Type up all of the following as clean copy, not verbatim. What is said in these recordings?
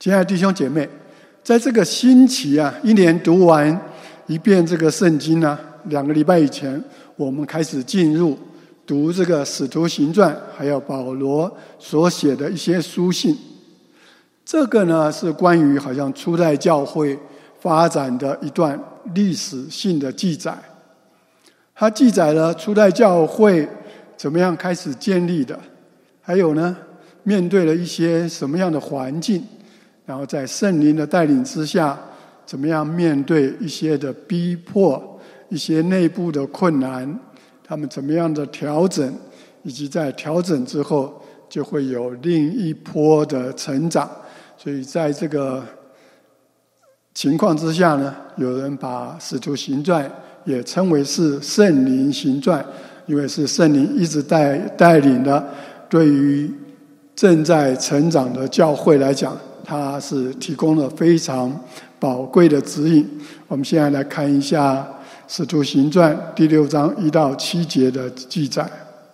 亲爱的弟兄姐妹，在这个星期啊，一年读完一遍这个圣经啊，2个礼拜以前，我们开始进入读这个使徒行传，还有保罗所写的一些书信。这个呢是关于好像初代教会发展的一段历史性的记载。它记载了初代教会怎么样开始建立的，还有呢面对了一些什么样的环境，然后在圣灵的带领之下，怎么样面对一些的逼迫，一些内部的困难，他们怎么样的调整，以及在调整之后就会有另一波的成长。所以在这个情况之下呢，有人把使徒行传也称为是圣灵行传，因为是圣灵一直带领的，对于正在成长的教会来讲，它是提供了非常宝贵的指引。我们现在来看一下使徒行传第6章1到7节的记载。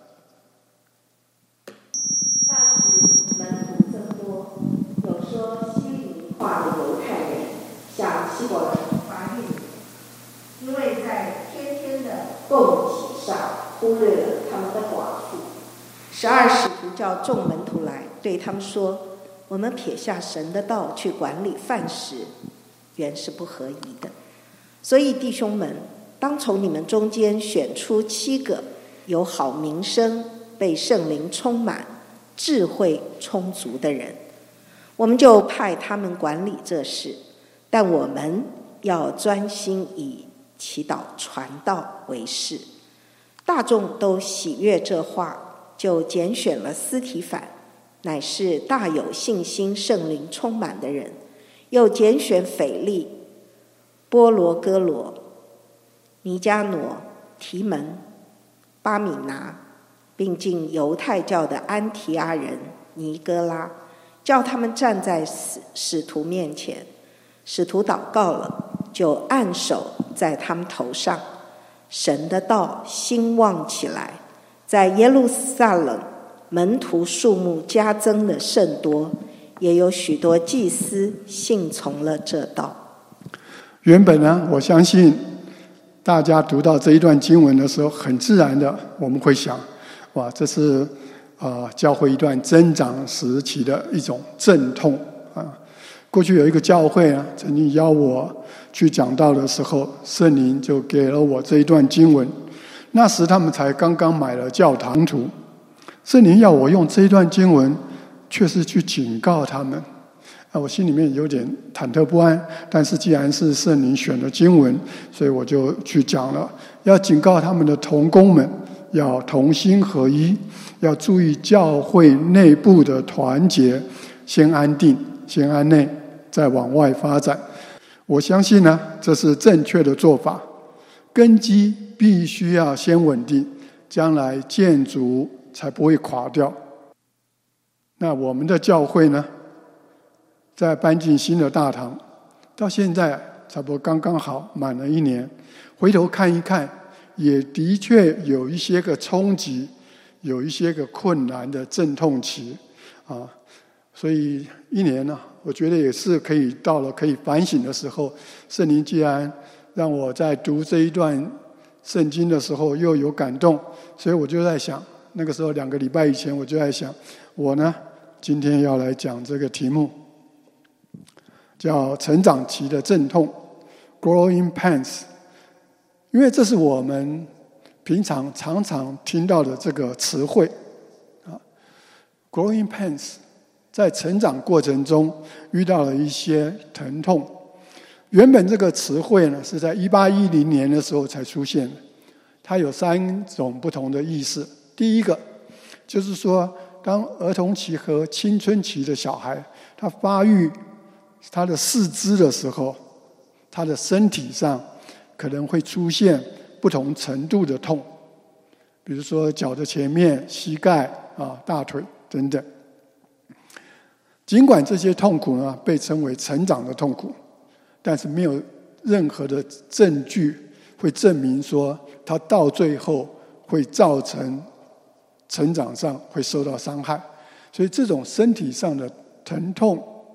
那时门徒增多，有说希律话的犹太人向希伯来发怨言，因为在天天的供给上忽略了他们的寡妇。12使徒叫众门徒来，对他们说：我们撇下神的道去管理饭食，原是不合宜的。所以弟兄们，当从你们中间选出7个有好名声、被圣灵充满、智慧充足的人，我们就派他们管理这事。但我们要专心以祈祷传道为事。大众都喜悦这话，就拣选了司提反，乃是大有信心、圣灵充满的人，又拣选腓利、波罗哥罗、尼加挪、提门、巴米拿，并进犹太教的安提阿人尼哥拉，叫他们站在使徒面前。使徒祷告了，就按手在他们头上。神的道兴旺起来，在耶路撒冷门徒数目加增的甚多，也有许多祭司信从了这道。 原本呢，我相信大家读到这一段经文的时候，很自然的我们会想，哇，这是教会一段增长时期的一种阵痛啊。过去有一个教会啊，曾经邀我去讲道的时候，圣灵就给了我这一段经文。那时他们才刚刚买了教堂图，圣灵要我用这一段经文，却是去警告他们。我心里面有点忐忑不安，但是既然是圣灵选的经文，所以我就去讲了，要警告他们的同工们，要同心合一，要注意教会内部的团结，先安定，先安内，再往外发展。我相信呢，这是正确的做法。根基必须要先稳定，将来建筑才不会垮掉。那我们的教会呢，在搬进新的大堂，到现在差不多刚刚好满了1年。回头看一看，也的确有一些个冲击，有一些个困难的阵痛期啊。所以1年呢，我觉得也是可以到了可以反省的时候。圣灵既然让我在读这一段圣经的时候又有感动，所以我就在想，那个时候2个礼拜以前我就在想，我呢今天要来讲这个题目，叫成长期的阵痛 Growing Pains。 因为这是我们平常常常听到的这个词汇啊 Growing Pains， 在成长过程中遇到了一些疼痛。原本这个词汇呢是在1810年的时候才出现的，它有3种不同的意思。第一个就是说，当儿童期和青春期的小孩他发育他的四肢的时候，他的身体上可能会出现不同程度的痛，比如说脚的前面、膝盖大腿等等。尽管这些痛苦呢被称为成长的痛苦，但是没有任何的证据会证明说它到最后会造成成长上会受到伤害。所以这种身体上的疼痛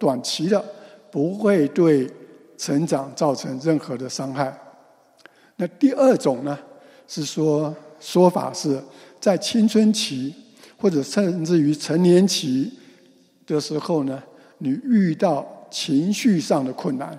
短期的不会对成长造成任何的伤害。那第二种呢，是说法是在青春期或者甚至于成年期的时候呢，你遇到情绪上的困难，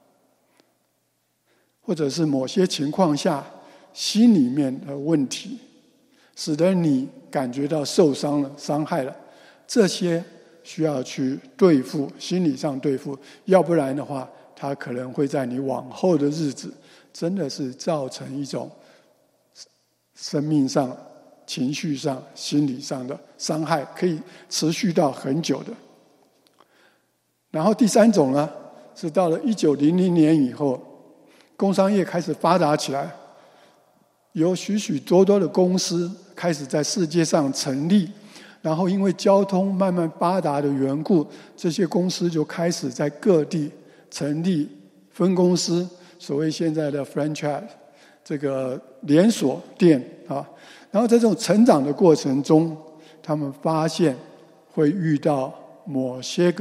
或者是某些情况下心里面的问题，使得你感觉到受伤了、伤害了，这些需要去对付，心理上对付，要不然的话，它可能会在你往后的日子，真的是造成一种生命上、情绪上、心理上的伤害，可以持续到很久的。然后第三种呢，是到了1900年以后，工商业开始发达起来，有许许多多的公司开始在世界上成立，然后因为交通慢慢发达的缘故，这些公司就开始在各地成立分公司，所谓现在的 franchise 这个连锁店啊。然后在这种成长的过程中，他们发现会遇到某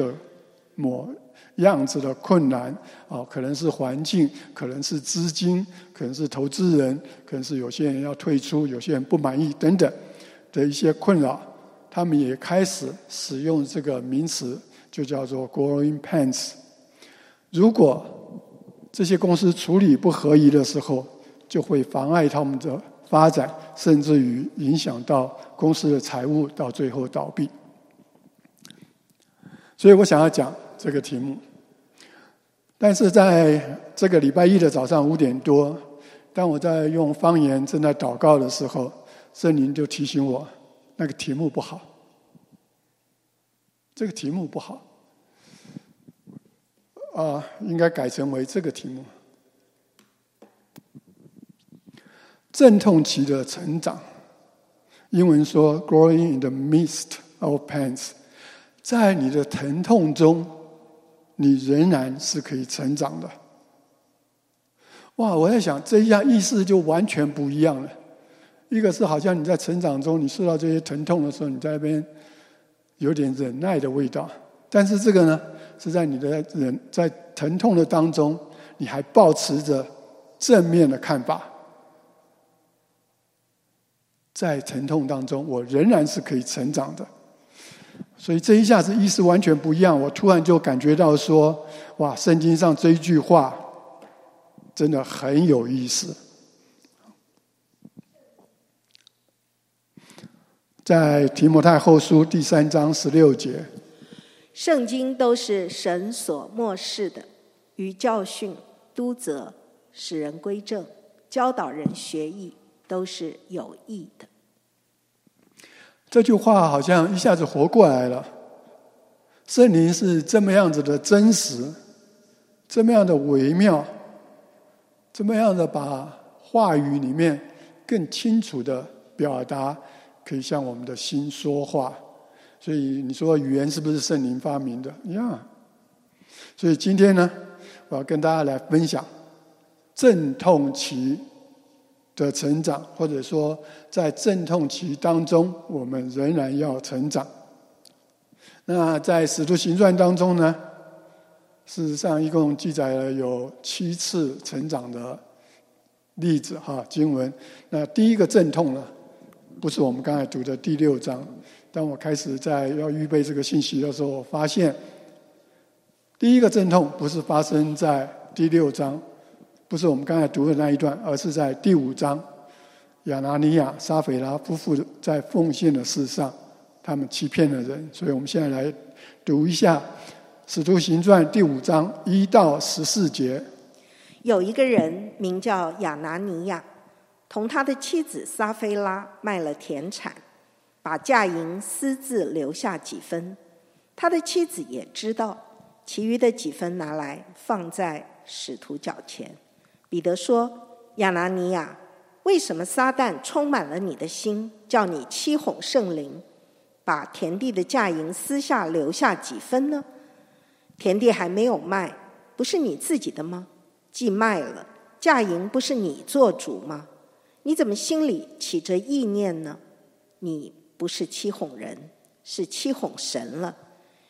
样子的困难啊，可能是环境，可能是资金，可能是投资人，可能是有些人要退出，有些人不满意等等的一些困扰，他们也开始使用这个名词，就叫做 growing pains。如果这些公司处理不合宜的时候，就会妨碍他们的发展，甚至于影响到公司的财务，到最后倒闭。所以我想要讲这个题目，但是在这个礼拜一的早上5点多，当我在用方言正在祷告的时候，圣灵就提醒我，那个题目不好，这个题目不好，应该改成为这个题目：阵痛期的成长。英文说 "Growing in the midst of pains"， 在你的疼痛中，你仍然是可以成长的。哇！我在想，这一下意思就完全不一样了。一个是好像你在成长中，你受到这些疼痛的时候，你在那边有点忍耐的味道；但是这个呢，是在你的在疼痛的当中，你还抱持着正面的看法。在疼痛当中，我仍然是可以成长的。所以这一下子意思完全不一样，我突然就感觉到说，哇，圣经上这一句话真的很有意思。在提摩太后书第3章16节， 圣经都是神所默示的，于教训、督责、使人归正、教导人学艺，都是有益的。 这句话好像一下子活过来了。圣灵是这么样子的真实，这么样的微妙，这么样的把话语里面更清楚的表达，可以向我们的心说话。所以你说语言是不是圣灵发明的？所以今天呢，我要跟大家来分享阵痛期的成长，或者说在阵痛期当中，我们仍然要成长。那在使徒行传当中呢，事实上一共记载了有7次成长的例子经文。那第一个阵痛呢，不是我们刚才读的第6章。当我开始在要预备这个信息的时候，我发现第一个阵痛不是发生在第6章，不是我们刚才读的那一段，而是在第5章，亚拿尼亚、撒斐拉夫妇在奉献的事上，他们欺骗了人。所以我们现在来读一下《使徒行传》第5章1到14节。 有一个人名叫亚拿尼亚，同他的妻子撒菲拉卖了田产，把价银私自留下几分。他的妻子也知道，其余的几分拿来放在使徒脚前。彼得说：亚拿尼亚，为什么撒旦充满了你的心，叫你欺哄圣灵，把田地的价银私下留下几分呢？田地还没有卖，不是你自己的吗？既卖了，价银不是你做主吗？你怎么心里起着意念呢？你不是欺哄人，是欺哄神了。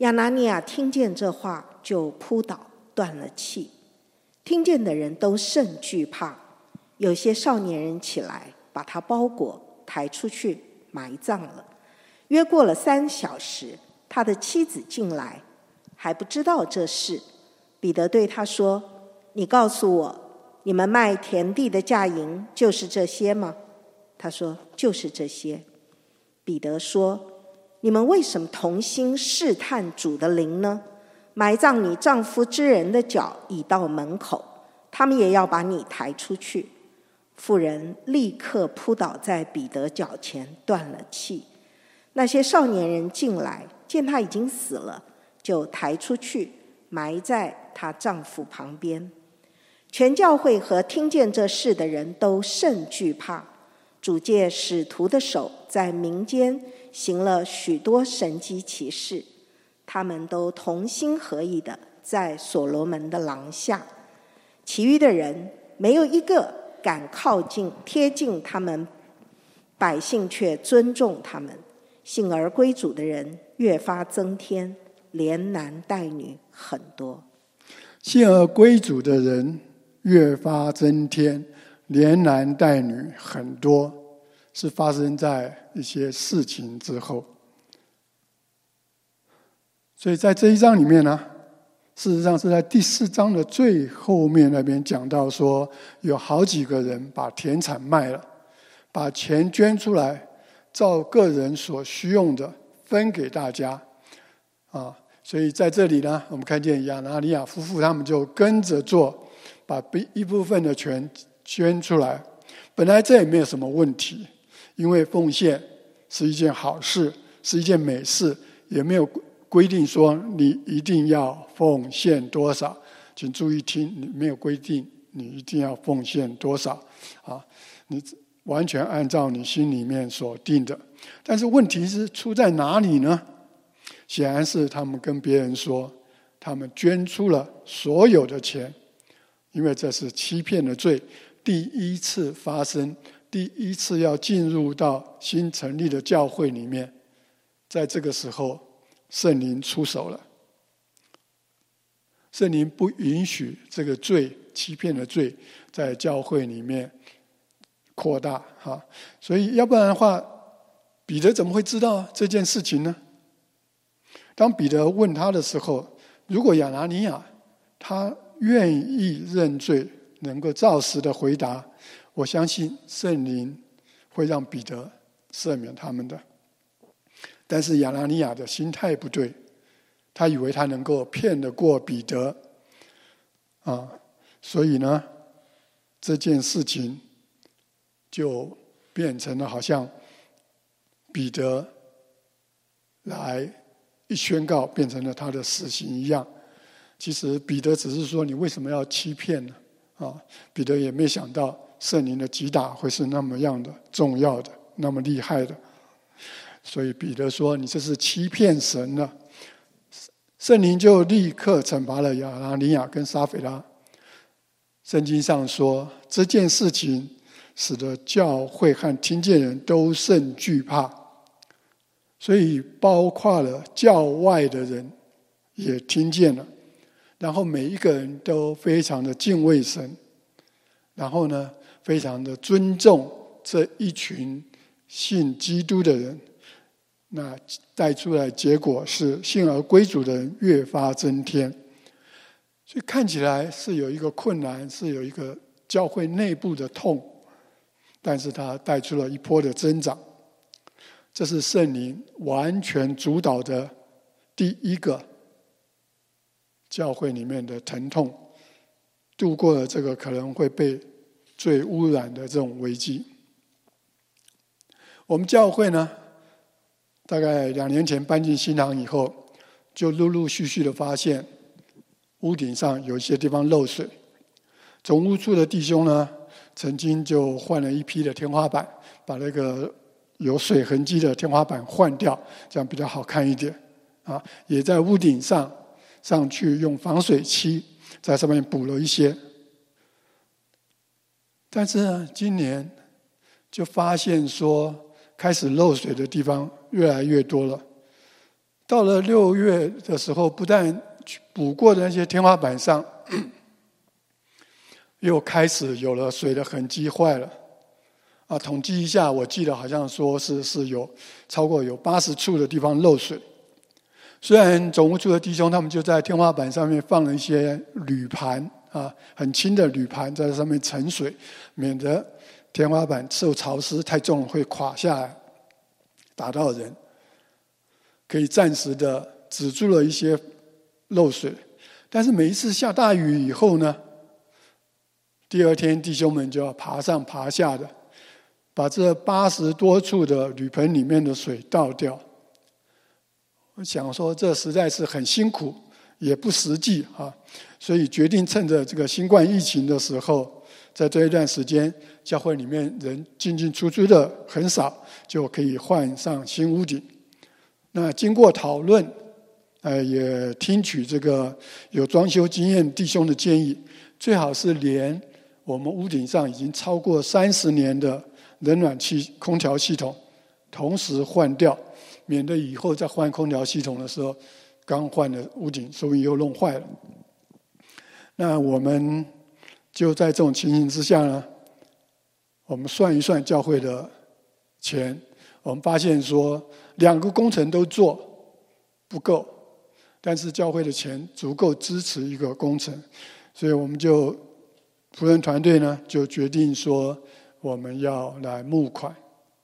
亚拿尼亚听见这话，就扑倒，断了气。听见的人都甚惧怕。有些少年人起来，把他包裹，抬出去埋葬了。约过了3小时，他的妻子进来，还不知道这事。彼得对他说：“你告诉我，你们卖田地的价银就是这些吗？”他说：“就是这些。”彼得说：“你们为什么同心试探主的灵呢？埋葬你丈夫之人的脚已到门口，他们也要把你抬出去。”妇人立刻扑倒在彼得脚前，断了气。那些少年人进来，见他已经死了，就抬出去，埋在她丈夫旁边。全教会和听见这事的人都甚惧怕。主借使徒的手在民间行了许多神迹奇事，他们都同心合意的在所罗门的廊下。其余的人没有一个敢贴近他们，百姓却尊重他们。信而归主的人越发增添，连男带女很多。 信而归主的人越发增添，连男带女很多，是发生在一些事情之后。所以在这一章里面呢，事实上是在第4章的最后面那边讲到说，有好几个人把田产卖了，把钱捐出来，照个人所需用的分给大家啊。所以在这里呢，我们看见亚拿尼亚夫妇他们就跟着做，把一部分的钱捐出来。本来这也没有什么问题，因为奉献是一件好事，是一件美事，也没有规定说你一定要奉献多少。请注意听，没有规定你一定要奉献多少啊，你完全按照你心里面所定的。但是问题是出在哪里呢？显然是他们跟别人说他们捐出了所有的钱，因为这是欺骗的罪，第一次发生，第一次要进入到新成立的教会里面。在这个时候圣灵出手了，圣灵不允许这个罪，欺骗的罪在教会里面扩大。所以要不然的话，彼得怎么会知道这件事情呢？当彼得问他的时候，如果亚拿尼亚他愿意认罪，能够照实的回答，我相信圣灵会让彼得赦免他们的。但是亚拿尼亚的心态不对，他以为他能够骗得过彼得所以呢，这件事情就变成了好像彼得来一宣告，变成了他的死刑一样。其实彼得只是说，你为什么要欺骗呢？彼得也没想到圣灵的击打会是那么样的重要的，那么厉害的。所以彼得说，你这是欺骗神了。圣灵就立刻惩罚了亚拿尼亚跟撒斐拉。圣经上说，这件事情使得教会和听见人都甚惧怕，所以包括了教外的人也听见了，然后每一个人都非常的敬畏神，然后呢，非常的尊重这一群信基督的人。那带出来结果是信而归主的人越发增添。所以看起来是有一个困难，是有一个教会内部的痛，但是它带出了一波的增长。这是圣灵完全主导的第一个教会里面的疼痛，度过了这个可能会被罪污染的这种危机。我们教会呢，大概2年前搬进新堂以后，就陆陆续续的发现屋顶上有一些地方漏水。总务处的弟兄呢，曾经就换了一批的天花板，把那个有水痕迹的天花板换掉，这样比较好看一点也在屋顶上去用防水漆在上面补了一些。但是呢，今年就发现说，开始漏水的地方越来越多了。 到了6月的时候，不但补过的那些天花板上又开始有了水的痕迹，坏了。统计一下，我记得好像说是有超过有80处的地方漏水。虽然总务处的弟兄他们就在天花板上面放了一些铝盘很轻的铝盘在上面盛水，免得天花板受潮湿太重了会垮下来打到人，可以暂时的止住了一些漏水。但是每一次下大雨以后呢，第二天弟兄们就要爬上爬下的把这80多处的铝盆里面的水倒掉。我想说这实在是很辛苦也不实际所以决定趁着这个新冠疫情的时候，在这一段时间教会里面人进进出出的很少，就可以换上新屋顶。那经过讨论也听取这个有装修经验弟兄的建议，最好是连我们屋顶上已经超过30年的冷暖气空调系统同时换掉，免得以后再换空调系统的时候，刚换的屋顶说不定又弄坏了。那我们就在这种情形之下呢，我们算一算教会的钱，我们发现说2个工程都做不够，但是教会的钱足够支持1个工程，所以我们就仆人团队呢就决定说我们要来募款。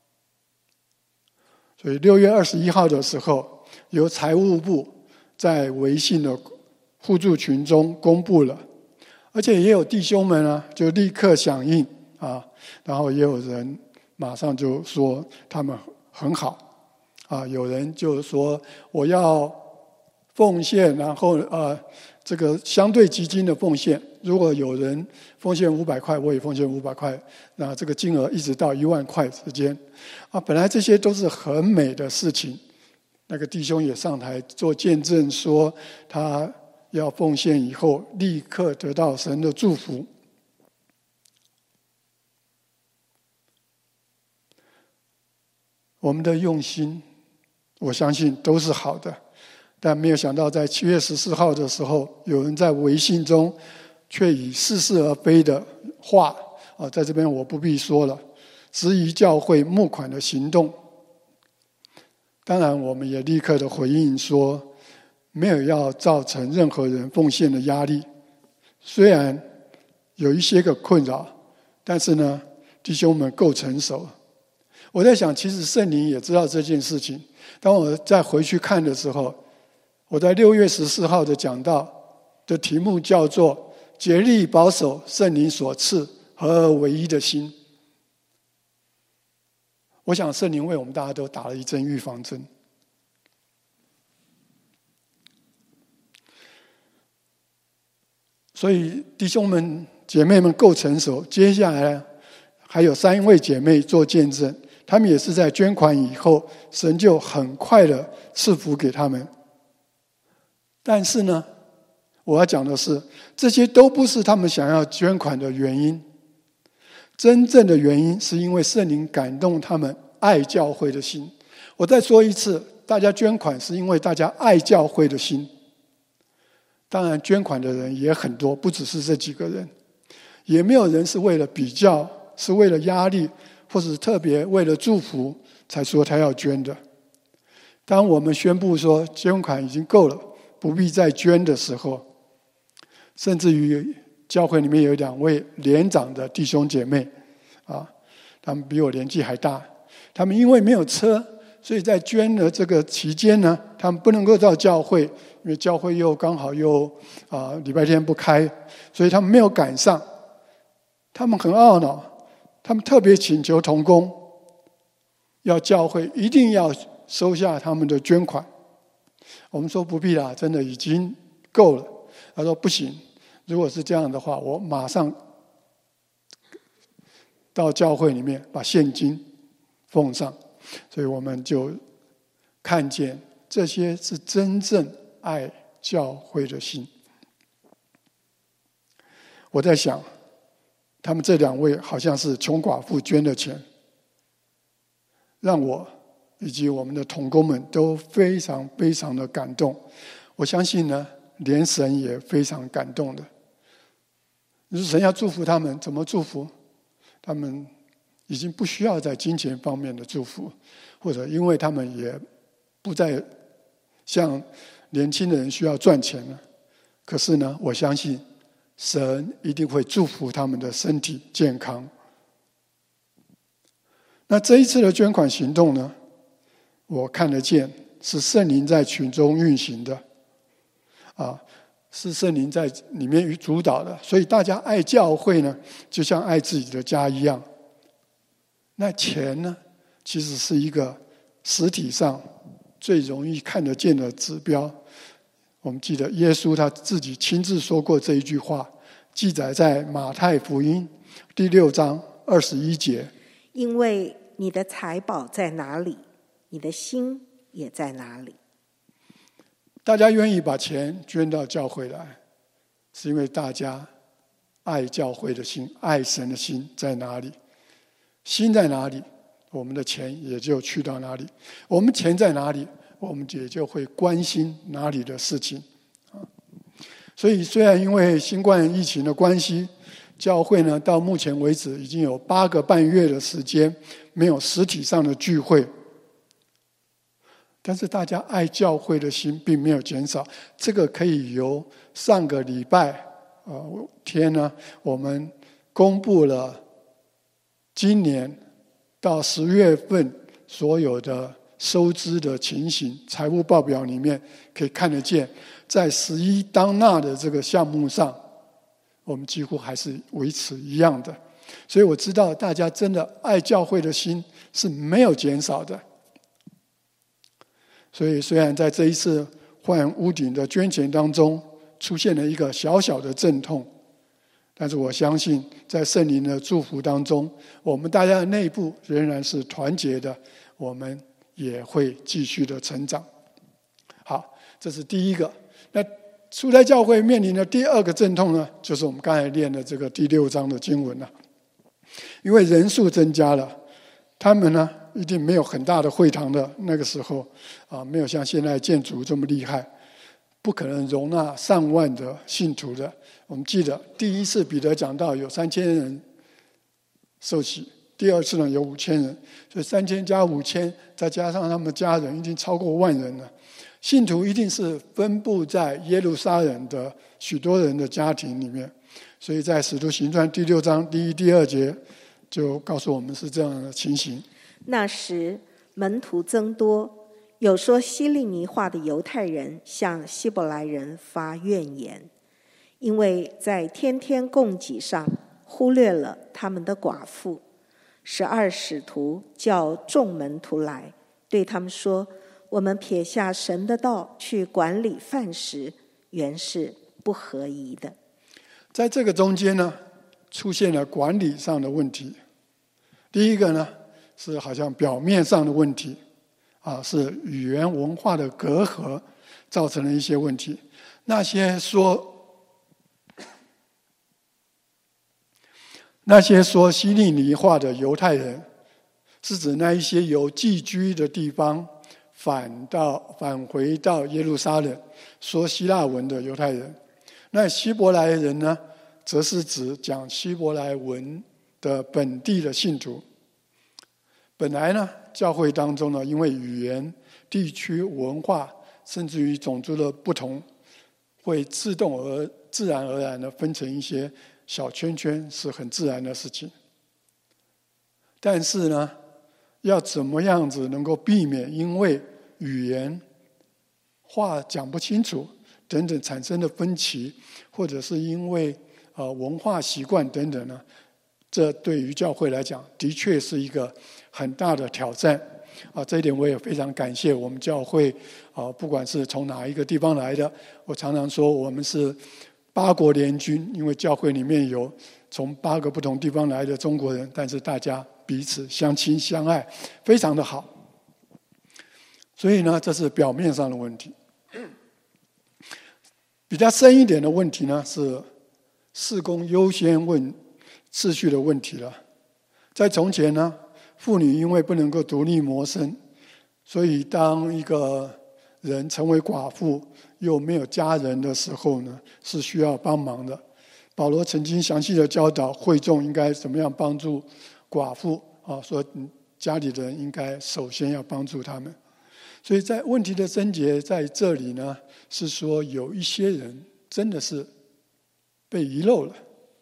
所以6月21号的时候，由财务部在微信的互助群中公布了，而且也有弟兄们呢就立刻响应然后也有人马上就说他们很好有人就说我要奉献，然后这个相对基金的奉献，如果有人奉献500块，我也奉献500块，那这个金额一直到1万块之间本来这些都是很美的事情。那个弟兄也上台做见证，说他要奉献以后立刻得到神的祝福。我们的用心我相信都是好的，但没有想到在7月14号的时候，有人在微信中却以似是而非的话在这边我不必说了，质疑教会募款的行动。当然我们也立刻的回应说，没有要造成任何人奉献的压力，虽然有一些个困扰，但是呢弟兄们够成熟。我在想其实圣灵也知道这件事情。当我再回去看的时候，我在6月14号的讲道的题目叫做竭力保守圣灵所赐合而为一的心。我想圣灵为我们大家都打了一针预防针。所以弟兄们姐妹们够成熟，接下来还有3位姐妹做见证，他们也是在捐款以后，神就很快的赐福给他们。但是呢，我要讲的是，这些都不是他们想要捐款的原因。真正的原因是因为圣灵感动他们爱教会的心。我再说一次，大家捐款是因为大家爱教会的心。当然捐款的人也很多，不只是这几个人，也没有人是为了比较，是为了压力，或者是特别为了祝福才说他要捐的。当我们宣布说捐款已经够了，不必再捐的时候，甚至于教会里面有2位年长的弟兄姐妹他们比我年纪还大，他们因为没有车，所以在捐的这个期间呢，他们不能够到教会，因为教会又刚好又礼拜天不开，所以他们没有赶上。他们很懊恼，他们特别请求同工，要教会一定要收下他们的捐款。我们说不必啦，真的已经够了。他说不行，如果是这样的话，我马上到教会里面把现金奉上。所以我们就看见这些是真正爱教会的心。我在想，他们这2位好像是穷寡妇捐的钱，让我以及我们的同工们都非常非常的感动。我相信呢，连神也非常感动的。神要祝福他们，怎么祝福？他们已经不需要在金钱方面的祝福，或者因为他们也不再像年轻的人需要赚钱了。可是呢，我相信神一定会祝福他们的身体健康。那这一次的捐款行动呢，我看得见是圣灵在群中运行的，是圣灵在里面主导的，所以大家爱教会呢，就像爱自己的家一样。那钱呢，其实是一个实体上最容易看得见的指标。我们记得耶稣他自己亲自说过这一句话，记载在马太福音第6章21节。 因为你的财宝在哪里，你的心也在哪里。 大家愿意把钱捐到教会来，是因为大家爱教会的心，爱神的心在哪里？心在哪里，我们的钱也就去到哪里。我们钱在哪里，我们也就会关心哪里的事情。所以虽然因为新冠疫情的关系，教会呢到目前为止已经有8个半月的时间没有实体上的聚会，但是大家爱教会的心并没有减少。这个可以由上个礼拜天呢，我们公布了今年到10月份所有的收支的情形，财务报表里面可以看得见，在11当纳的这个项目上，我们几乎还是维持一样的。所以我知道大家真的爱教会的心是没有减少的。所以虽然在这一次换屋顶的捐钱当中出现了一个小小的阵痛，但是我相信在圣灵的祝福当中，我们大家的内部仍然是团结的，我们也会继续的成长。好，这是第一个。那初代教会面临的第2个阵痛呢，就是我们刚才念的这个第6章的经文了。因为人数增加了，他们呢一定没有很大的会堂的，那个时候没有像现在建筑这么厉害，不可能容纳上万的信徒的。我们记得第一次彼得讲道有3000人受洗，第2次呢有5000人，所以3000加5000，再加上他们家人，已经超过10000人了。信徒一定是分布在耶路撒冷的许多人的家庭里面，所以在使徒行传第6章第1、第2节就告诉我们是这样的情形。 那时门徒增多，有说希利尼话的犹太人向希伯来人发怨言，因为在天天供给上忽略了他们的寡妇。12使徒叫众门徒来，对他们说，我们撇下神的道去管理饭食，原是不合宜的。 在这个中间呢，出现了管理上的问题。第一个呢，是好像表面上的问题，是语言文化的隔阂造成了一些问题。那些说希利尼话的犹太人，是指那一些由寄居的地方返回到耶路撒冷说希腊文的犹太人。那希伯来人呢，则是指讲希伯来文的本地的信徒。本来呢，教会当中呢，因为语言、地区、文化，甚至于种族的不同，会自然而然的分成一些小圈圈，是很自然的事情。但是呢，要怎么样子能够避免因为语言、话讲不清楚等等产生的分歧，或者是因为文化习惯等等呢？这对于教会来讲，的确是一个很大的挑战。这一点我也非常感谢我们教会，不管是从哪一个地方来的，我常常说我们是8国联军，因为教会里面有从8个不同地方来的中国人，但是大家彼此相亲相爱，非常的好。所以呢，这是表面上的问题。比较深一点的问题呢，是事工优先次序的问题了。在从前呢，妇女因为不能够独立谋生， 所以当一个人成为寡妇又没有家人的时候呢，是需要帮忙的。保罗曾经详细的教导会众应该怎么样帮助寡妇啊，说家里的人应该首先要帮助他们。所以在问题的症结在这里呢，是说有一些人真的是被遗漏了。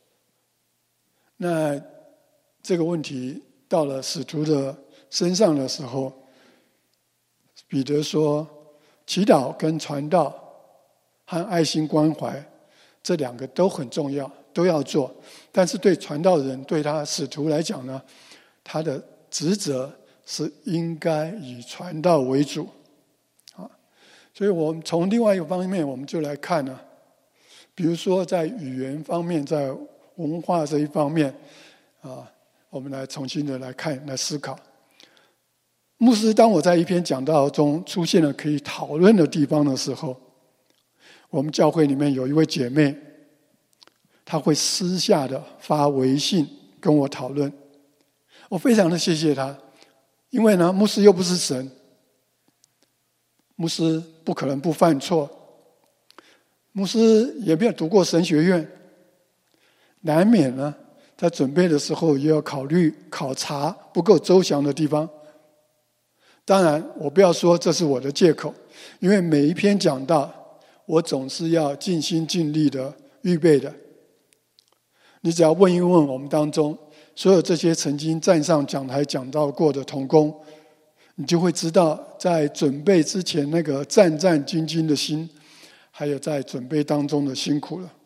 那这个问题到了使徒的身上的时候，彼得说，祈祷跟传道和爱心关怀这两个都很重要，都要做。但是对传道人，对他使徒来讲呢，他的职责是应该以传道为主。所以我们从另外一个方面，我们就来看呢，比如说在语言方面，在文化这一方面我们来重新的来看，来思考。牧师，当我在一篇讲道中出现了可以讨论的地方的时候，我们教会里面有一位姐妹，她会私下的发微信跟我讨论，我非常的谢谢她，因为呢，牧师又不是神，牧师不可能不犯错，牧师也没有读过神学院，难免呢在准备的时候也要考虑考察不够周详的地方。当然我不要说这是我的借口，因为每一篇讲道我总是要尽心尽力的预备的。你只要问一问我们当中所有这些曾经站上讲台讲道过的同工，你就会知道在准备之前那个战战兢兢的心，还有在准备当中的辛苦了。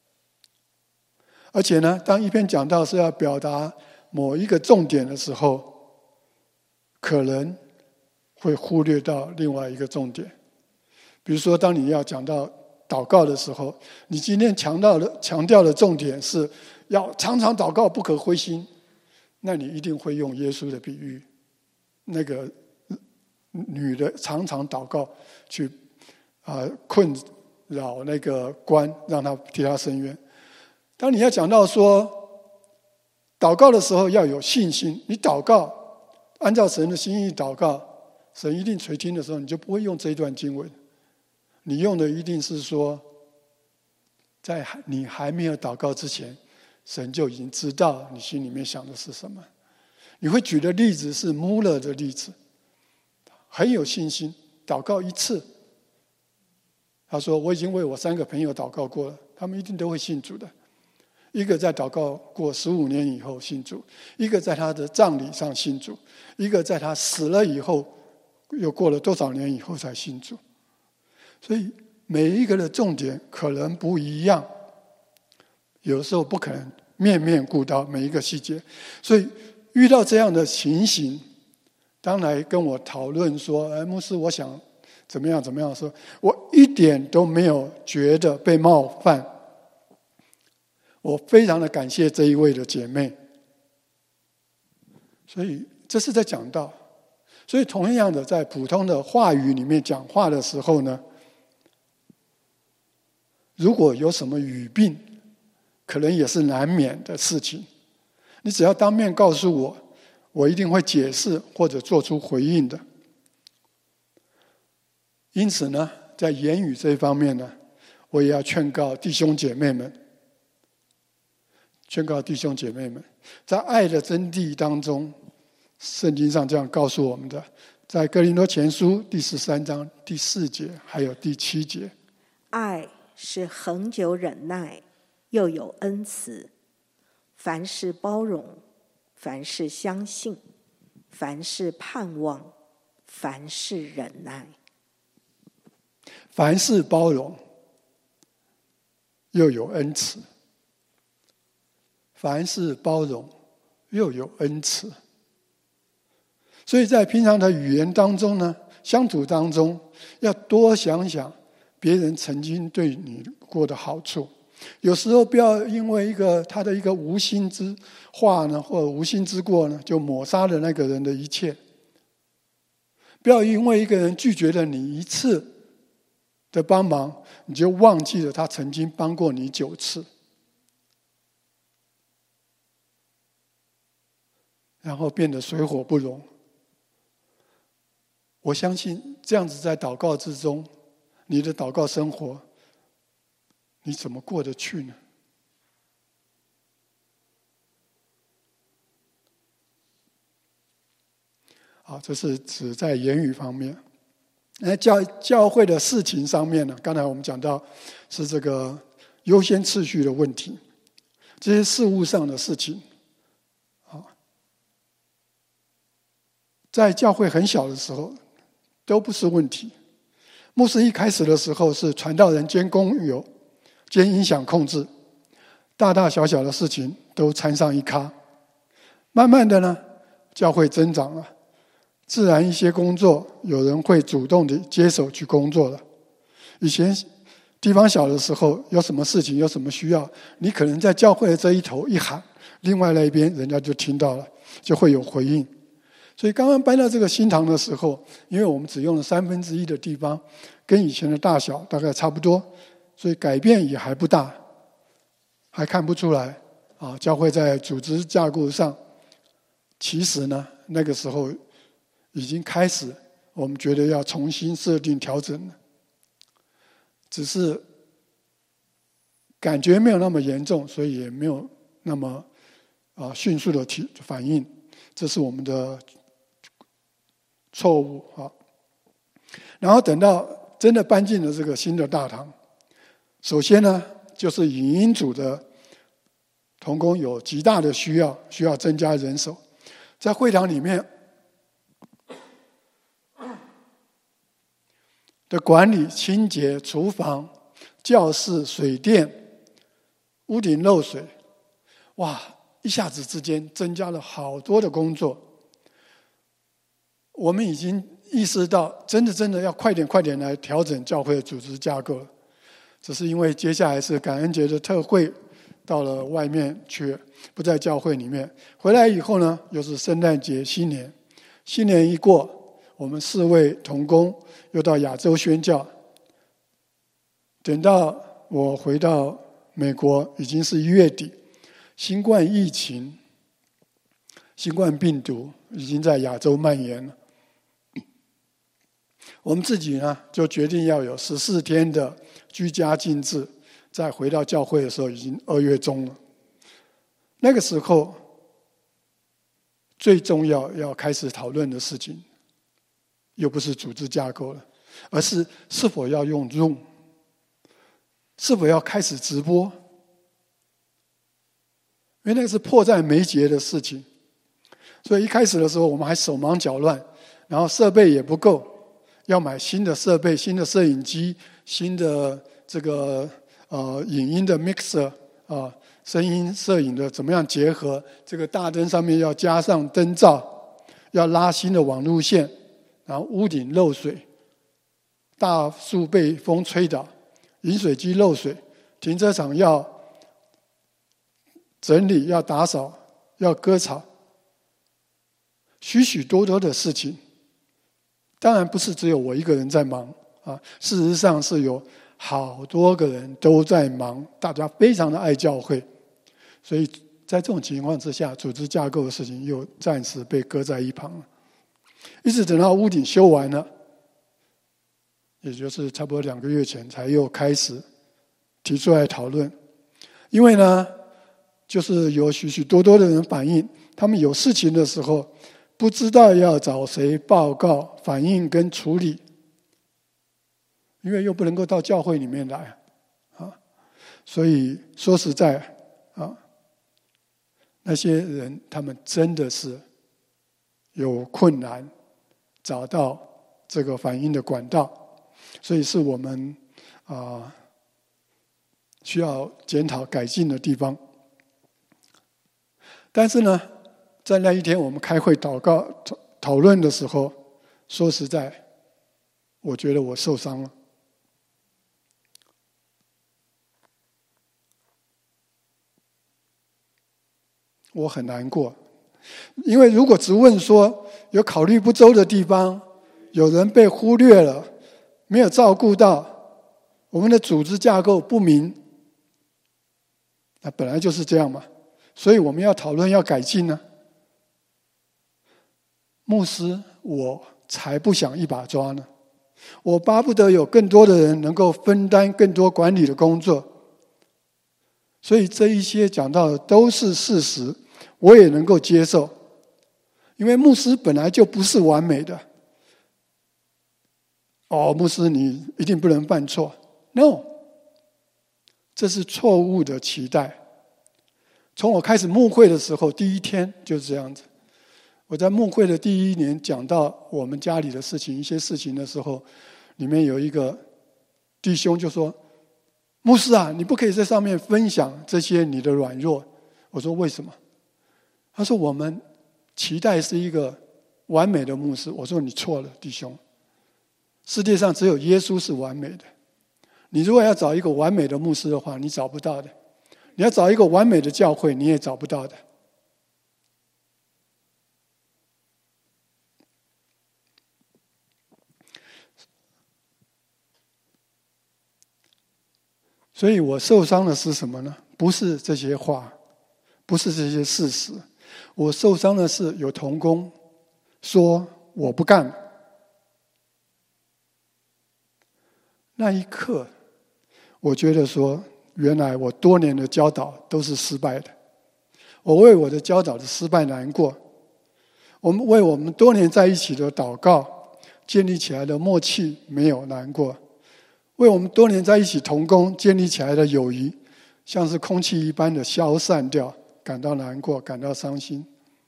而且呢，当一篇讲道是要表达某一个重点的时候，可能会忽略到另外一个重点。比如说当你要讲到祷告的时候，你今天强调的重点是要常常祷告，不可灰心，那你一定会用耶稣的比喻，那个女的常常祷告去困扰那个官，让他替他伸冤。当你要讲到说祷告的时候要有信心，你祷告按照神的心意祷告，神一定垂听的时候，你就不会用这一段经文，你用的一定是说在你还没有祷告之前，神就已经知道你心里面想的是什么。你会举的例子是穆勒的例子，很有信心，祷告一次，他说我已经为我3个朋友祷告过了，他们一定都会信主的。一个在祷告过15年以后信主，一个在他的葬礼上信主，一个在他死了以后又过了多少年以后才信主。所以每一个的重点可能不一样，有的时候不可能面面顾到每一个细节。所以遇到这样的情形，当来跟我讨论说牧师我想怎么样怎么样的时候，我一点都没有觉得被冒犯。我非常的感谢这一位的姐妹。所以这是在讲道。所以同样的，在普通的话语里面讲话的时候呢，如果有什么语病，可能也是难免的事情，你只要当面告诉我，我一定会解释或者做出回应的。因此呢，在言语这一方面呢，我也要劝告弟兄姐妹们，在爱的真谛当中，圣经上这样告诉我们的，在哥林多前书第13章第4节还有第7节， 爱是恒久忍耐，又有恩慈，凡事包容，凡事相信，凡事盼望，凡事忍耐。 凡事包容，又有恩慈。凡事包容，又有恩慈。所以在平常的语言当中呢，相处当中，要多想想别人曾经对你过的好处。有时候不要因为他的一个无心之话呢，或者无心之过呢，就抹杀了那个人的一切。不要因为一个人拒绝了你1次的帮忙，你就忘记了他曾经帮过你9次。然后变得水火不容。 我相信这样子在祷告之中，你的祷告生活，你怎么过得去呢？好，这是指在言语方面。那教会的事情上面呢，刚才我们讲到是这个优先次序的问题，这些事务上的事情，在教会很小的时候都不是问题。牧师一开始的时候是传道人兼工友兼音响控制，大大小小的事情都掺上一咖。慢慢的呢，教会增长了，自然一些工作有人会主动的接手去工作了。以前地方小的时候，有什么事情有什么需要，你可能在教会的这一头一喊，另外那一边人家就听到了，就会有回应。所以刚刚搬到这个新堂的时候，因为我们只用了1/3的地方，跟以前的大小大概差不多，所以改变也还不大，还看不出来啊。教会在组织架构上，其实呢，那个时候已经开始，我们觉得要重新设定调整了，只是感觉没有那么严重，所以也没有那么迅速的反应，这是我们的错误啊。然后等到真的搬进了这个新的大堂，首先呢，就是影音组的同工有极大的需要增加人手，在会堂里面的管理、清洁、厨房、教室、水电、屋顶漏水，哇，一下子之间增加了好多的工作。我们已经意识到，真的要快点来调整教会的组织架构了。只是因为接下来是感恩节的特会，到了外面去，不在教会里面。回来以后呢，又是圣诞节、新年。新年一过，我们4位同工又到亚洲宣教。等到我回到美国，已经是1月底，新冠疫情、新冠病毒已经在亚洲蔓延了。我们自己呢，就决定要有14天的居家禁制。再回到教会的时候，已经2月中了。那个时候，最重要开始讨论的事情，又不是组织架构了，而是否要用 Zoom， 是否要开始直播。因为那个是迫在眉睫的事情，所以一开始的时候，我们还手忙脚乱，然后设备也不够。要买新的设备、新的摄影机、新的这个影音的 mixer 声音摄影的怎么样结合？这个大灯上面要加上灯罩，要拉新的网路线，然后屋顶漏水，大树被风吹倒，饮水机漏水，停车场要整理、要打扫、要割草，许许多多的事情。当然不是只有我一个人在忙啊，事实上是有好多个人都在忙，大家非常的爱教会，所以在这种情况之下，组织架构的事情又暂时被搁在一旁了。一直等到屋顶修完了，也就是差不多2个月前，才又开始提出来讨论。因为呢，就是有许许多多的人反映，他们有事情的时候，不知道要找谁报告、反映跟处理，因为又不能够到教会里面来啊，所以说实在啊，那些人他们真的是有困难找到这个反映的管道，所以是我们需要检讨改进的地方。但是呢，在那一天我们开会祷告讨论的时候，说实在，我觉得我受伤了。我很难过，因为如果只问说有考虑不周的地方，有人被忽略了，没有照顾到，我们的组织架构不明，那本来就是这样嘛，所以我们要讨论要改进呢。牧师，我才不想一把抓呢？我巴不得有更多的人能够分担更多管理的工作。所以这一些讲到的都是事实，我也能够接受。因为牧师本来就不是完美的。牧师你一定不能犯错。No， 这是错误的期待。从我开始牧会的时候，第一天就是这样子。我在牧会的第1年讲到我们家里的事情，一些事情的时候，里面有一个弟兄就说：“牧师啊，你不可以在上面分享这些你的软弱。”我说：“为什么？”他说：“我们期待是一个完美的牧师。”我说：“你错了，弟兄。世界上只有耶稣是完美的。你如果要找一个完美的牧师的话，你找不到的。你要找一个完美的教会，你也找不到的。”所以我受伤的是什么呢？不是这些话，不是这些事实。我受伤的是有同工说我不干。那一刻，我觉得说，原来我多年的教导都是失败的。我为我的教导的失败难过。我们为我们多年在一起的祷告建立起来的默契没有难过。为我们多年在一起同工建立起来的友谊，像是空气一般的消散掉，感到难过，感到伤心。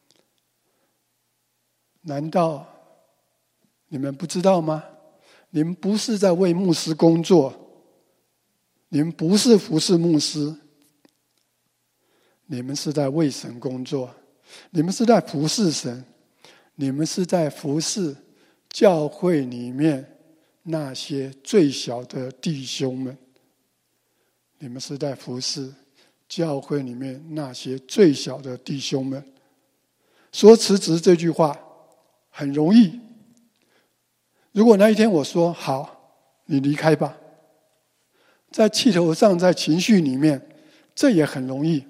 难道你们不知道吗？你们不是在为牧师工作，你们不是服侍牧师，你们是在为神工作，你们是在服侍神，你们是在服侍教会里面那些最小的弟兄们，你们是在服侍教会里面那些最小的弟兄们。说辞职这句话很容易。如果那一天我说好，你离开吧，在气头上，在情绪里面，这也很容易。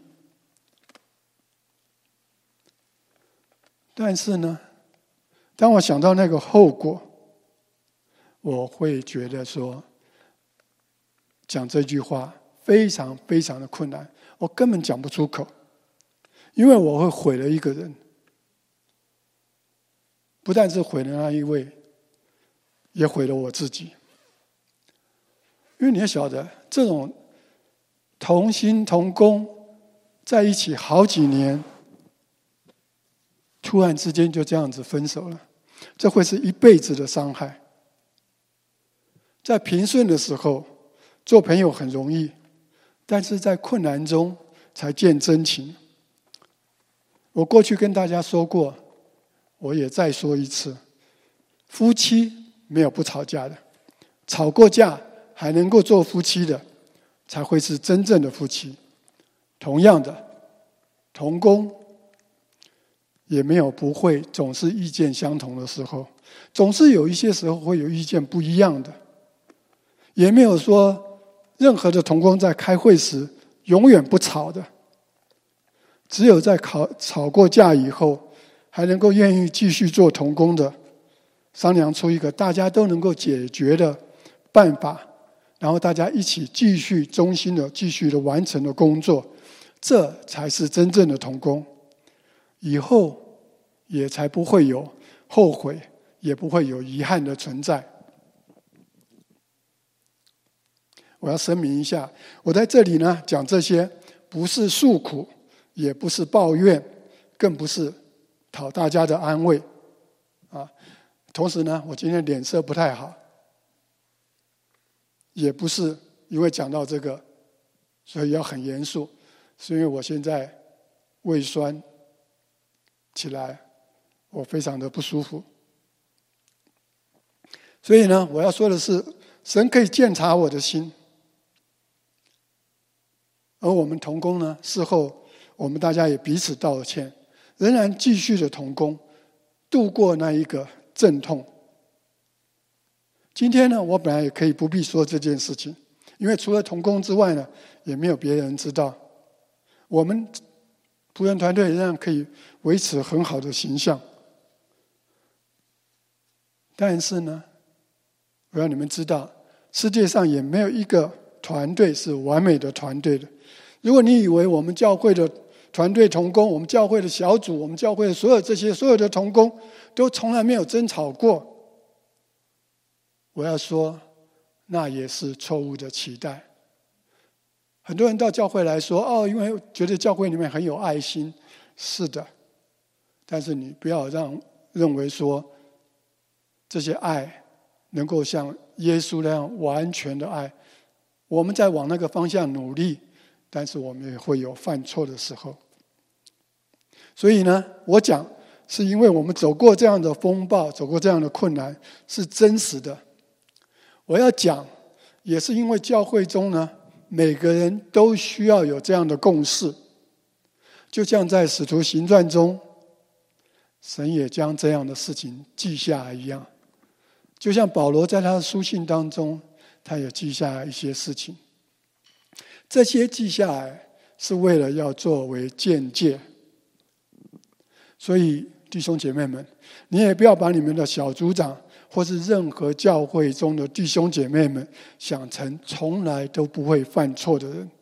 但是呢，当我想到那个后果，我会觉得说，讲这句话非常非常的困难，我根本讲不出口，因为我会毁了一个人，不但是毁了那一位，也毁了我自己。因为你要晓得，这种同心同工在一起好几年，突然之间就这样子分手了，这会是一辈子的伤害。在平顺的时候做朋友很容易，但是在困难中才见真情。我过去跟大家说过，我也再说一次，夫妻没有不吵架的，吵过架还能够做夫妻的，才会是真正的夫妻。同样的，同工也没有不会总是意见相同的时候，总是有一些时候会有意见不一样的，也没有说任何的同工在开会时永远不吵的。只有在吵过架以后，还能够愿意继续做同工的，商量出一个大家都能够解决的办法，然后大家一起继续忠心的继续的完成的工作，这才是真正的同工。以后也才不会有后悔，也不会有遗憾的存在。我要声明一下，我在这里呢讲这些不是诉苦，也不是抱怨，更不是讨大家的安慰啊。同时呢，我今天脸色不太好，也不是因为讲到这个所以要很严肃，是因为我现在胃酸起来，我非常的不舒服。所以呢，我要说的是，神可以鉴察我的心，而我们同工呢，事后我们大家也彼此道歉，仍然继续的同工，度过那一个阵痛。今天呢，我本来也可以不必说这件事情，因为除了同工之外呢，也没有别人知道。我们仆人团队仍然可以维持很好的形象。 但是呢，我要你们知道，世界上也没有一个团队是完美的团队的。如果你以为我们教会的团队同工，我们教会的小组，我们教会的所有的同工都从来没有争吵过，我要说，那也是错误的期待。很多人到教会来说，因为觉得教会里面很有爱心，是的，但是你不要认为说这些爱能够像耶稣那样完全的爱。我们在往那个方向努力，但是我们也会有犯错的时候。所以呢，我讲是因为我们走过这样的风暴，走过这样的困难，是真实的。我要讲也是因为教会中呢，每个人都需要有这样的共识。就像在使徒行传中，神也将这样的事情记下来一样。就像保罗在他的书信当中，他也记下来一些事情。这些记下来是为了要作为鉴戒。所以弟兄姐妹们，你也不要把你们的小组长或是任何教会中的弟兄姐妹们想成从来都不会犯错的人，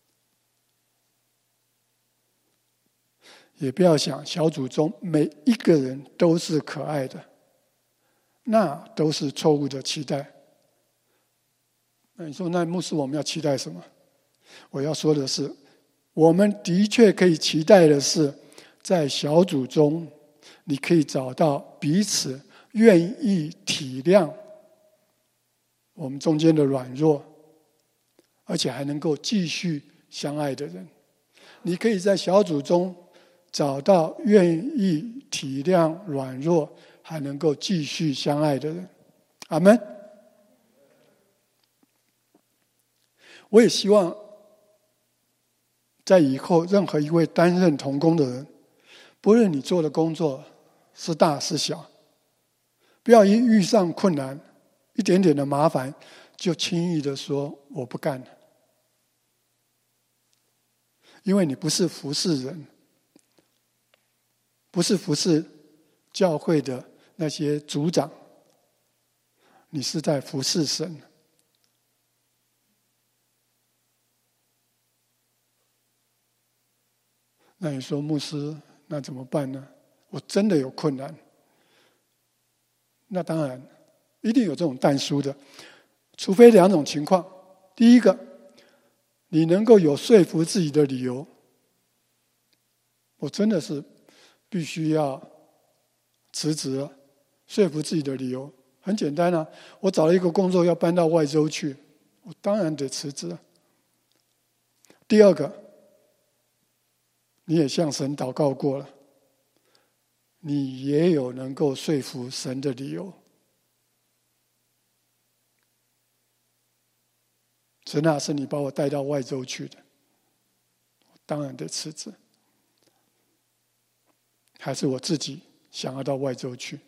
也不要想小组中每一个人都是可爱的，那都是错误的期待。那你说，那牧师我们要期待什么？我要说的是，我们的确可以期待的是，在小组中你可以找到彼此愿意体谅我们中间的软弱，而且还能够继续相爱的人。你可以在小组中找到愿意体谅软弱还能够继续相爱的人。阿们。我也希望在以后任何一位担任同工的人，不论你做的工作是大是小，不要一遇上困难，一点点的麻烦，就轻易的说我不干了。因为你不是服侍人，不是服侍教会的那些组长，你是在服侍神。那你说，牧师，那怎么办呢？我真的有困难。那当然一定有这种但书的，除非两种情况。第一个，你能够有说服自己的理由，我真的是必须要辞职了，说服自己的理由很简单啊，我找了一个工作要搬到外州去，我当然得辞职了。第二个，你也向神祷告过了，你也有能够说服神的理由。神啊，是你把我带到外州去的，我当然得辞职。还是我自己想要到外州去？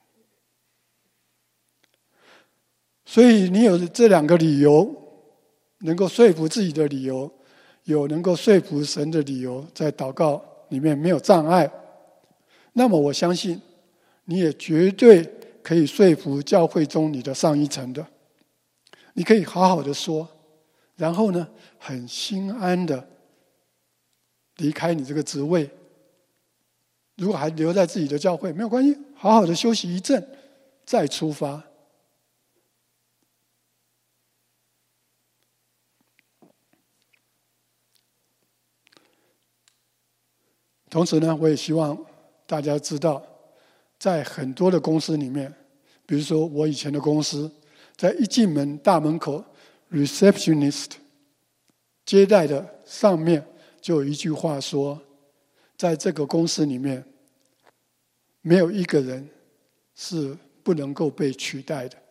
所以你有这两个理由，能够说服自己的理由，有能够说服神的理由，在祷告里面没有障碍，那么我相信你也绝对可以说服教会中你的上一层的。你可以好好的说，然后呢，很心安的离开你这个职位。如果还留在自己的教会，没有关系，好好的休息一阵，再出发。同时呢，我也希望大家知道，在很多的公司里面，比如说我以前的公司，在一进门大门口 receptionist 接待的上面就有一句话说，在这个公司里面，没有一个人是不能够被取代的。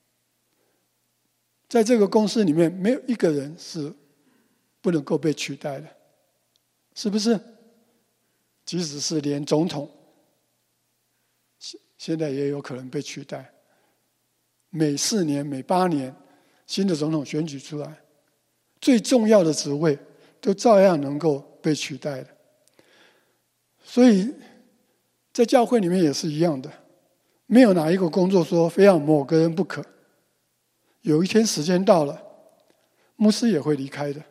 在这个公司里面，没有一个人是不能够被取代的，是不是？即使是连总统，现在也有可能被取代。每4年、每8年，新的总统选举出来，最重要的职位都照样能够被取代的。所以在教会里面也是一样的， 没有哪一个工作说非要某个人不可。有一天时间到了，牧师也会离开的，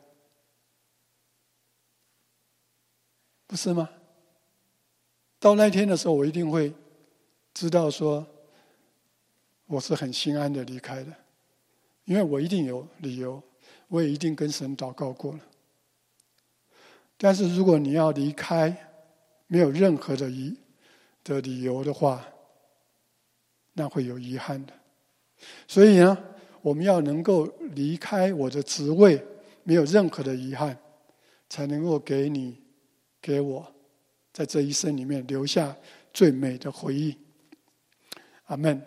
不是吗？到那天的时候，我一定会知道说，我是很心安的离开的，因为我一定有理由，我也一定跟神祷告过了。但是如果你要离开，没有任何的理由的话，那会有遗憾的。所以呢，我们要能够离开我的职位，没有任何的遗憾，才能够给你、给我，在这一生里面留下最美的回忆。阿们。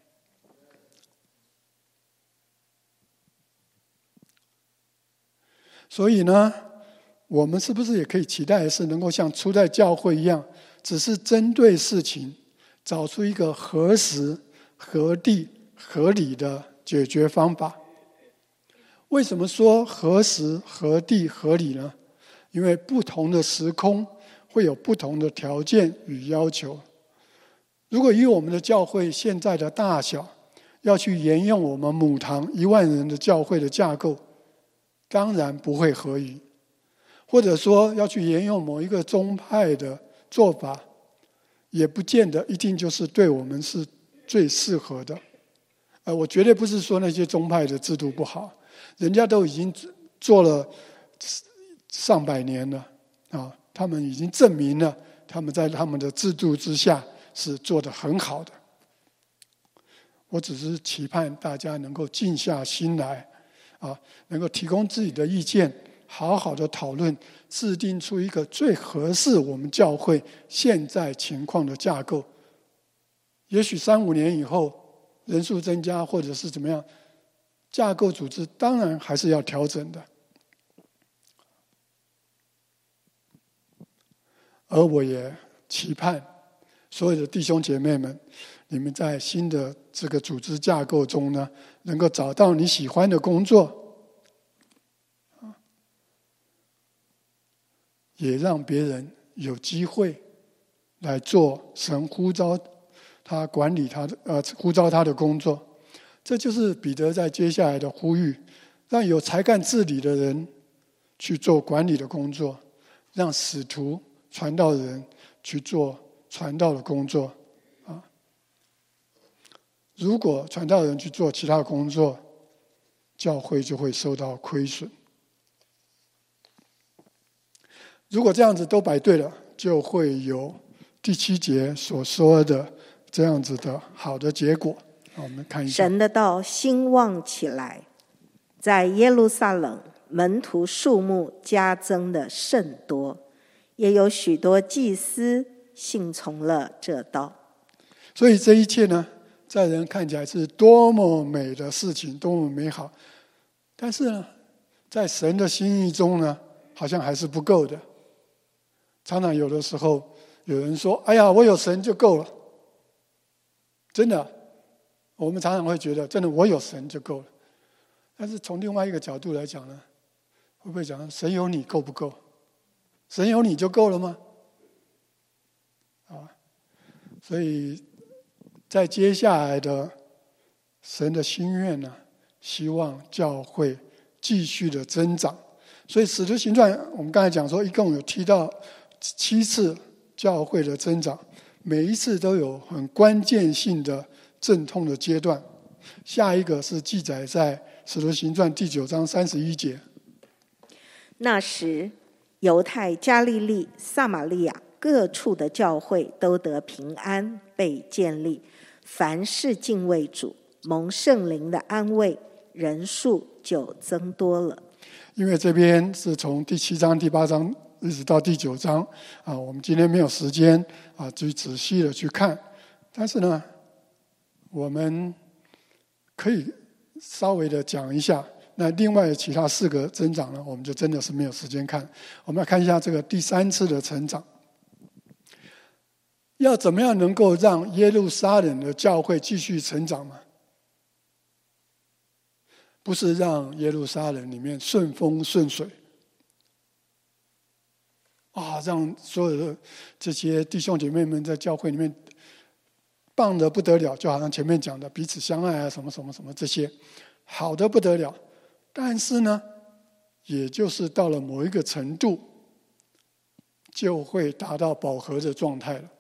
所以呢，我们是不是也可以期待的是能够像初代教会一样，只是针对事情找出一个合时、合地、合理的解决方法？为什么说合时、合地、合理呢？因为不同的时空会有不同的条件与要求。如果以我们的教会现在的大小，要去沿用我们母堂1万人的教会的架构，当然不会合宜。或者说要去沿用某一个宗派的做法，也不见得一定就是对我们是最适合的。我绝对不是说那些宗派的制度不好，人家都已经做了上百年了啊，他们已经证明了他们在他们的制度之下是做得很好的。我只是期盼大家能够静下心来啊，能够提供自己的意见，好好的讨论，制定出一个最合适我们教会现在情况的架构。也许3-5年以后人数增加或者是怎么样，架构组织当然还是要调整的。而我也期盼所有的弟兄姐妹们，你们在新的这个组织架构中呢，能够找到你喜欢的工作，也让别人有机会来做神呼召他管理他的呼召他的工作。这就是彼得在接下来的呼吁，让有才干治理的人去做管理的工作，让使徒传道人去做传道的工作啊。如果传道人去做其他的工作，教会就会受到亏损。如果这样子都摆对了，就会有第7节所说的这样子的好的结果。我们看一下， 神的道兴旺起来，在耶路撒冷门徒数目加增的甚多，也有许多祭司信从了这道。 所以这一切呢，在人看起来是多么美的事情，多么美好，但是呢，在神的心意中呢，好像还是不够的。常常有的时候有人说，哎呀，我有神就够了。真的，我们常常会觉得真的我有神就够了。但是从另外一个角度来讲呢，会不会讲神有你够不够？神有你就够了吗？所以在接下来的神的心愿呢，希望教会继续的增长。所以使徒行传我们刚才讲说，一共有提到7次教会的增长，每一次都有很关键性的阵痛的阶段。下一个是记载在使徒行传第9章31节。 那时犹太、加利利、撒玛利亚各处的教会都得平安，被建立，凡事敬畏主，蒙圣灵的安慰，人数就增多了。 因为这边是从第7章、第8章一直到第9章啊，我们今天没有时间啊，去仔细的去看。但是呢，我们可以稍微的讲一下。那另外其他4个增长呢，我们就真的是没有时间看。我们要看一下这个第3次的成长。要怎么样能够让耶路撒冷的教会继续成长呢？不是让耶路撒冷里面顺风顺水啊，让所有的这些弟兄姐妹们在教会里面棒得不得了，就好像前面讲的彼此相爱啊，什么什么什么这些，好得不得了。但是呢，也就是到了某一个程度，就会达到饱和的状态了。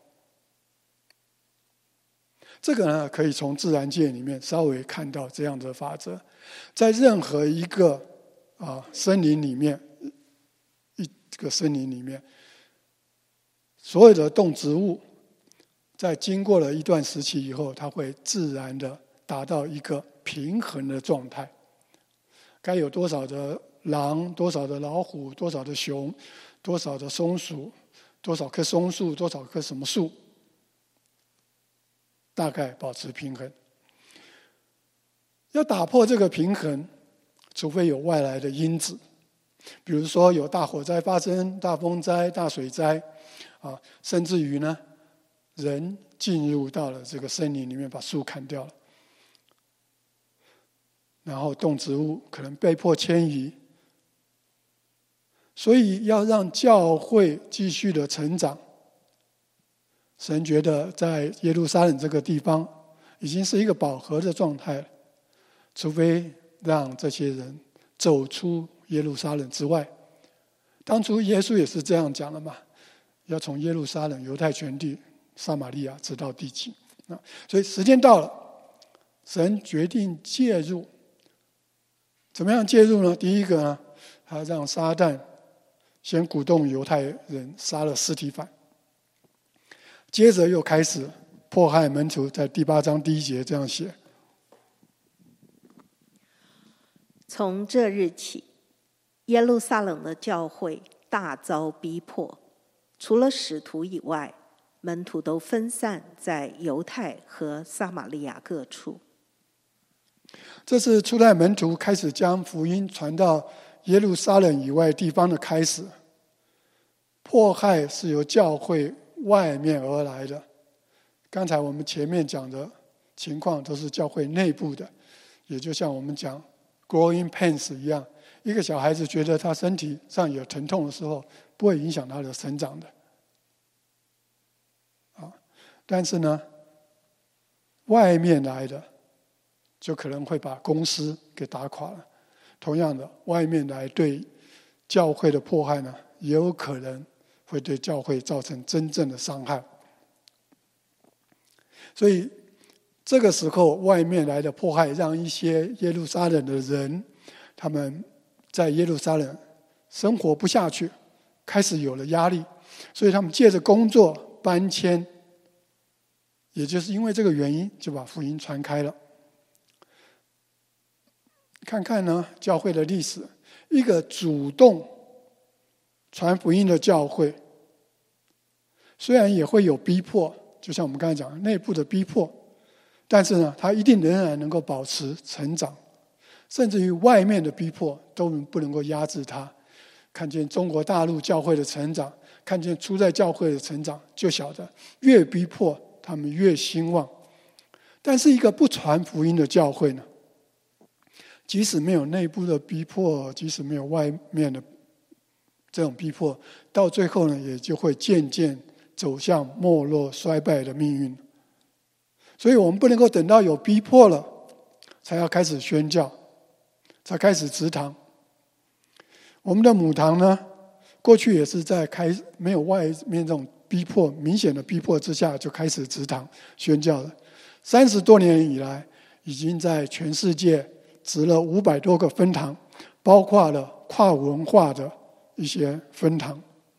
这个呢，可以从自然界里面稍微看到这样的法则。在任何一个森林里面，一个森林里面，所有的动植物在经过了一段时期以后，它会自然的达到一个平衡的状态。该有多少的狼，多少的老虎，多少的熊，多少的松鼠，多少棵松树，多少棵什么树，大概保持平衡。要打破这个平衡，除非有外来的因子，比如说有大火灾发生、大风灾、大水灾，甚至于呢，人进入到了这个森林里面，把树砍掉了，然后动植物可能被迫迁移。所以要让教会继续的成长，神觉得在耶路撒冷这个地方已经是一个饱和的状态了，除非让这些人走出耶路撒冷之外。当初耶稣也是这样讲了嘛，要从耶路撒冷、犹太全地、撒玛利亚直到地极。所以时间到了，神决定介入。怎么样介入呢？第一个呢，他让撒旦先鼓动犹太人杀了司提反，接着又开始迫害门徒，在第8章第1节这样写： 从这日起，耶路撒冷的教会大遭逼迫，除了使徒以外，门徒都分散在犹太和撒玛利亚各处。 这是初代门徒开始将福音传到耶路撒冷以外地方的开始。迫害是由教会外面而来的，刚才我们前面讲的情况都是教会内部的，也就像我们讲 growing pains 一样，一个小孩子觉得他身体上有疼痛的时候，不会影响他的成长的。但是呢，外面来的就可能会把公司给打垮了。同样的，外面来对教会的迫害呢，也有可能会对教会造成真正的伤害。所以这个时候，外面来的迫害让一些耶路撒冷的人，他们在耶路撒冷生活不下去，开始有了压力，所以他们借着工作搬迁，也就是因为这个原因，就把福音传开了。看看呢，教会的历史，一个主动传福音的教会，虽然也会有逼迫，就像我们刚才讲的内部的逼迫，但是呢，它一定仍然能够保持成长，甚至于外面的逼迫都不能够压制它。看见中国大陆教会的成长，看见初代教会的成长，就晓得越逼迫他们越兴旺。但是一个不传福音的教会呢，即使没有内部的逼迫，即使没有外面的这种逼迫，到最后呢，也就会渐渐走向没落衰败的命运。所以我们不能够等到有逼迫了才要开始宣教，才开始植堂。我们的母堂呢，过去也是在没有外面这种逼迫明显的逼迫之下就开始植堂宣教了。30多年以来，已经在全世界植了500多个分堂，包括了跨文化的一些分堂。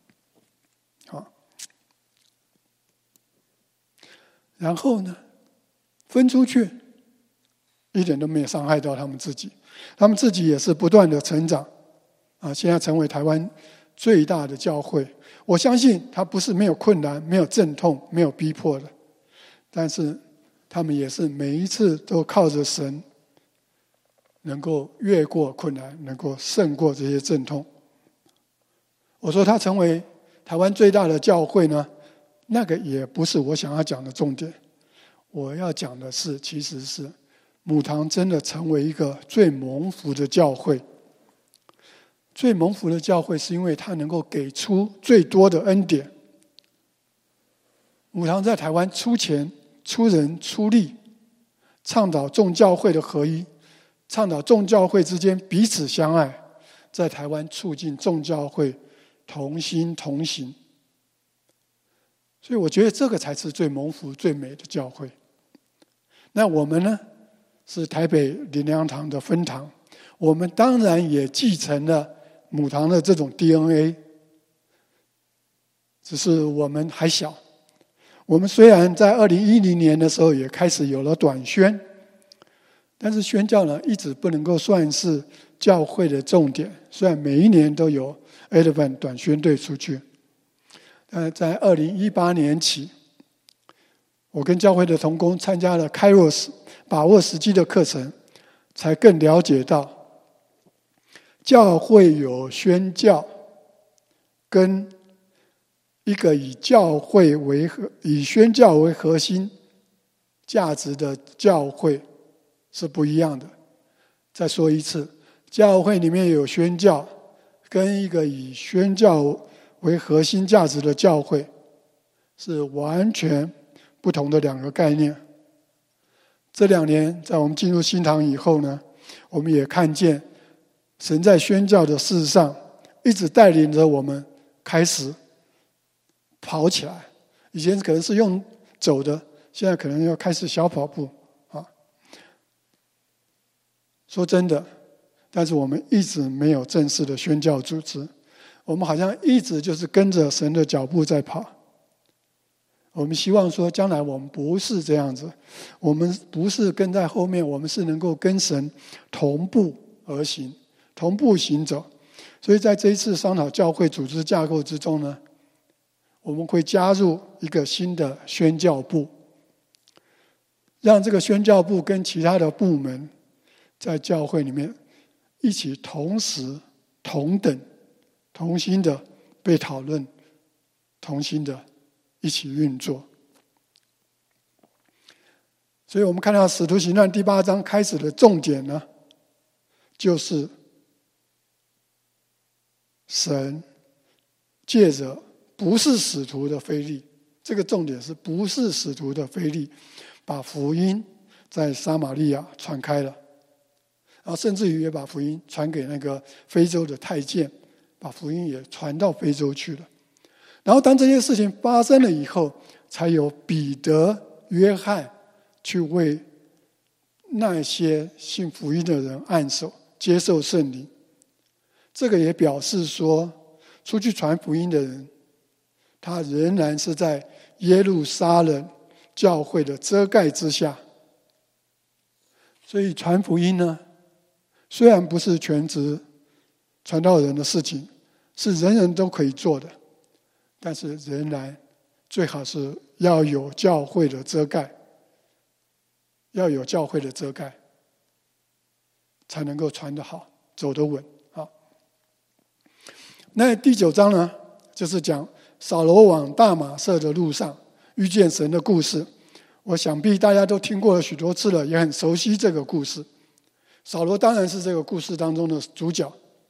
然后呢，分出去一点都没有伤害到他们自己，他们自己也是不断的成长现在成为台湾最大的教会。我相信他不是没有困难、没有阵痛、没有逼迫的，但是他们也是每一次都靠着神能够越过困难，能够胜过这些阵痛。我说他成为台湾最大的教会呢，那个也不是我想要讲的重点。我要讲的是，其实是母堂真的成为一个最蒙福的教会。最蒙福的教会是因为它能够给出最多的恩典。母堂在台湾出钱出人出力，倡导众教会的合一，倡导众教会之间彼此相爱，在台湾促进众教会同心同行。所以我觉得这个才是最蒙福最美的教会。那我们呢，是台北灵粮堂的分堂，我们当然也继承了母堂的这种 DNA， 只是我们还小。我们虽然在2010年的时候也开始有了短宣，但是宣教呢一直不能够算是教会的重点。虽然每一年都有 Advent 短宣队出去，但在2018年起，我跟教会的同工参加了 Kairos 把握时机的课程，才更了解到教会有宣教跟一个以宣教为核心价值的教会是不一样的。再说一次，教会里面有宣教，跟一个以宣教为核心价值的教会是完全不同的两个概念。这2年，在我们进入新堂以后呢，我们也看见神在宣教的事上一直带领着我们开始跑起来。以前可能是用走的，现在可能要开始小跑步啊。说真的，但是我们一直没有正式的宣教组织，我们好像一直就是跟着神的脚步在跑。我们希望说，将来我们不是这样子，我们不是跟在后面，我们是能够跟神同步而行，同步行走。所以在这一次商讨教会组织架构之中呢，我们会加入一个新的宣教部，让这个宣教部跟其他的部门在教会里面一起同时、同等、同心的被讨论，同心的一起运作。所以我们看到《使徒行传》第8章开始的重点呢，就是神借着不是使徒的腓利，这个重点是不是使徒的腓利，把福音在撒玛利亚传开了，然后甚至于也把福音传给那个非洲的太监，把福音也传到非洲去了。然后当这件事情发生了以后，才有彼得、约翰去为那些信福音的人按手，接受圣灵。这个也表示说，出去传福音的人，他仍然是在耶路撒冷教会的遮盖之下。所以传福音呢，虽然不是全职传道人的事情，是人人都可以做的，但是仍然最好是要有教会的遮盖，要有教会的遮盖，才能够传得好，走得稳。好，那第9章呢，就是讲扫罗往大马色的路上遇见神的故事。我想必大家都听过了许多次了，也很熟悉这个故事。扫罗当然是这个故事当中的主角，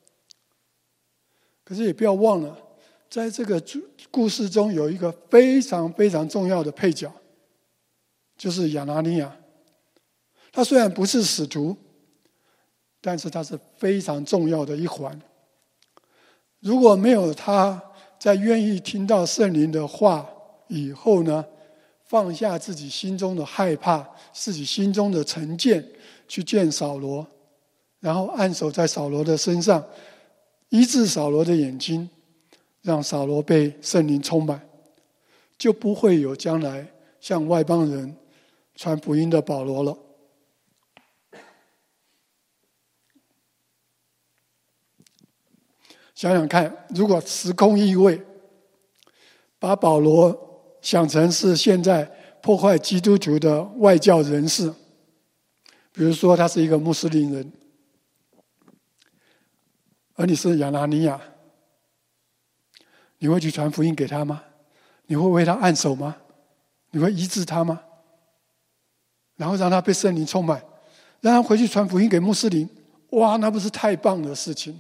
可是也不要忘了，在这个故事中有一个非常非常重要的配角，就是亚拿尼亚。他虽然不是使徒，但是他是非常重要的一环。如果没有他在愿意听到圣灵的话以后呢，放下自己心中的害怕，自己心中的成见，去见扫罗，然后按手在扫罗的身上，医治扫罗的眼睛，让扫罗被圣灵充满，就不会有将来向外邦人传福音的保罗了。想想看，如果时空异位，把保罗想成是现在破坏基督徒的外教人士，比如说他是一个穆斯林人，而你是亚拿尼亚，你会去传福音给他吗？你会为他按手吗？你会医治他吗？然后让他被圣灵充满，让他回去传福音给穆斯林，哇，那不是太棒的事情。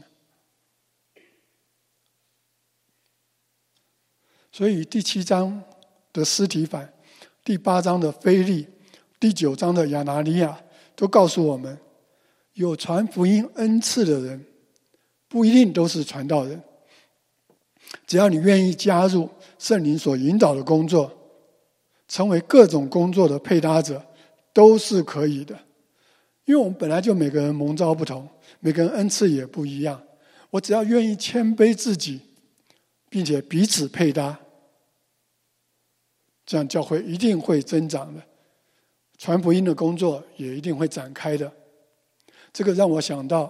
所以第7章的司提反第8章的腓利、第9章的亚拿尼亚，都告诉我们，有传福音恩赐的人，不一定都是传道人。只要你愿意加入圣灵所引导的工作，成为各种工作的配搭者，都是可以的。因为我们本来就每个人蒙召不同，每个人恩赐也不一样。我只要愿意谦卑自己，并且彼此配搭，这样教会一定会增长的，传福音的工作也一定会展开的。这个让我想到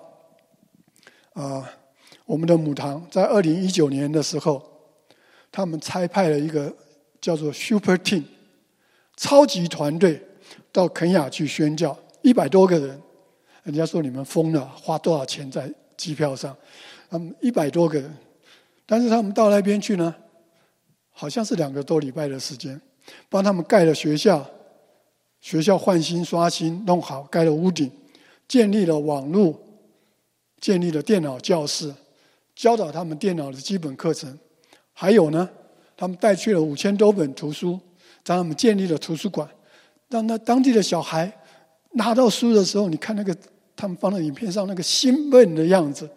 我们的母堂在2019年的时候，他们差派了一个叫做 Super Team 超级团队到肯亚去宣教，100多个人。人家说你们疯了，花多少钱在机票上？100多个人，但是他们到那边去呢，好像是2个多礼拜的时间，帮他们盖了学校换新刷新弄好，盖了屋顶，建立了网络，建立了电脑教室，教导他们电脑的基本课程。还有呢，他们带去了5000多本图书，让他们建立了图书馆，让那当地的小孩拿到书的时候，你看那个他们放在影片上那个兴奋的样子。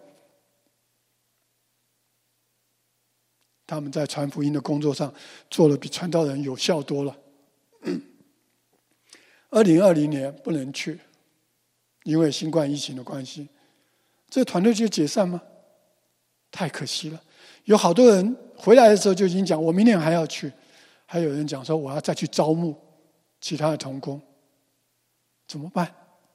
他们在传福音的工作上做了比传道人有效多了。2020年不能去，因为新冠疫情的关系，这个团队就解散吗？太可惜了。有好多人回来的时候就已经讲，我明年还要去。还有人讲说，我要再去招募其他的同工，怎么办？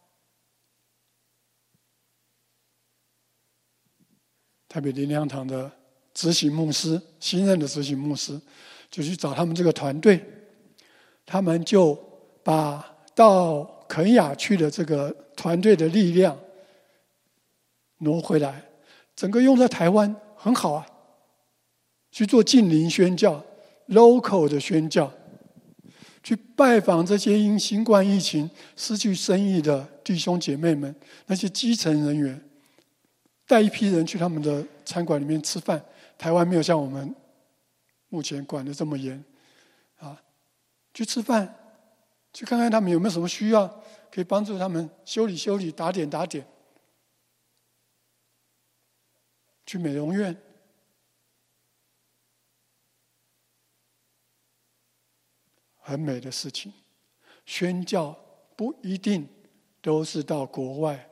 台北灵粮堂的执行牧师，新任的执行牧师，就去找他们这个团队，他们就把到肯亚去的这个团队的力量挪回来，整个用在台湾很好啊，去做近邻宣教 local 的宣教，去拜访这些因新冠疫情失去生意的弟兄姐妹们，那些基层人员，带一批人去他们的餐馆里面吃饭。台湾没有像我们目前管得这么严去吃饭，去看看他们有没有什么需要，可以帮助他们修理打点，去美容院，很美的事情。宣教不一定都是到国外，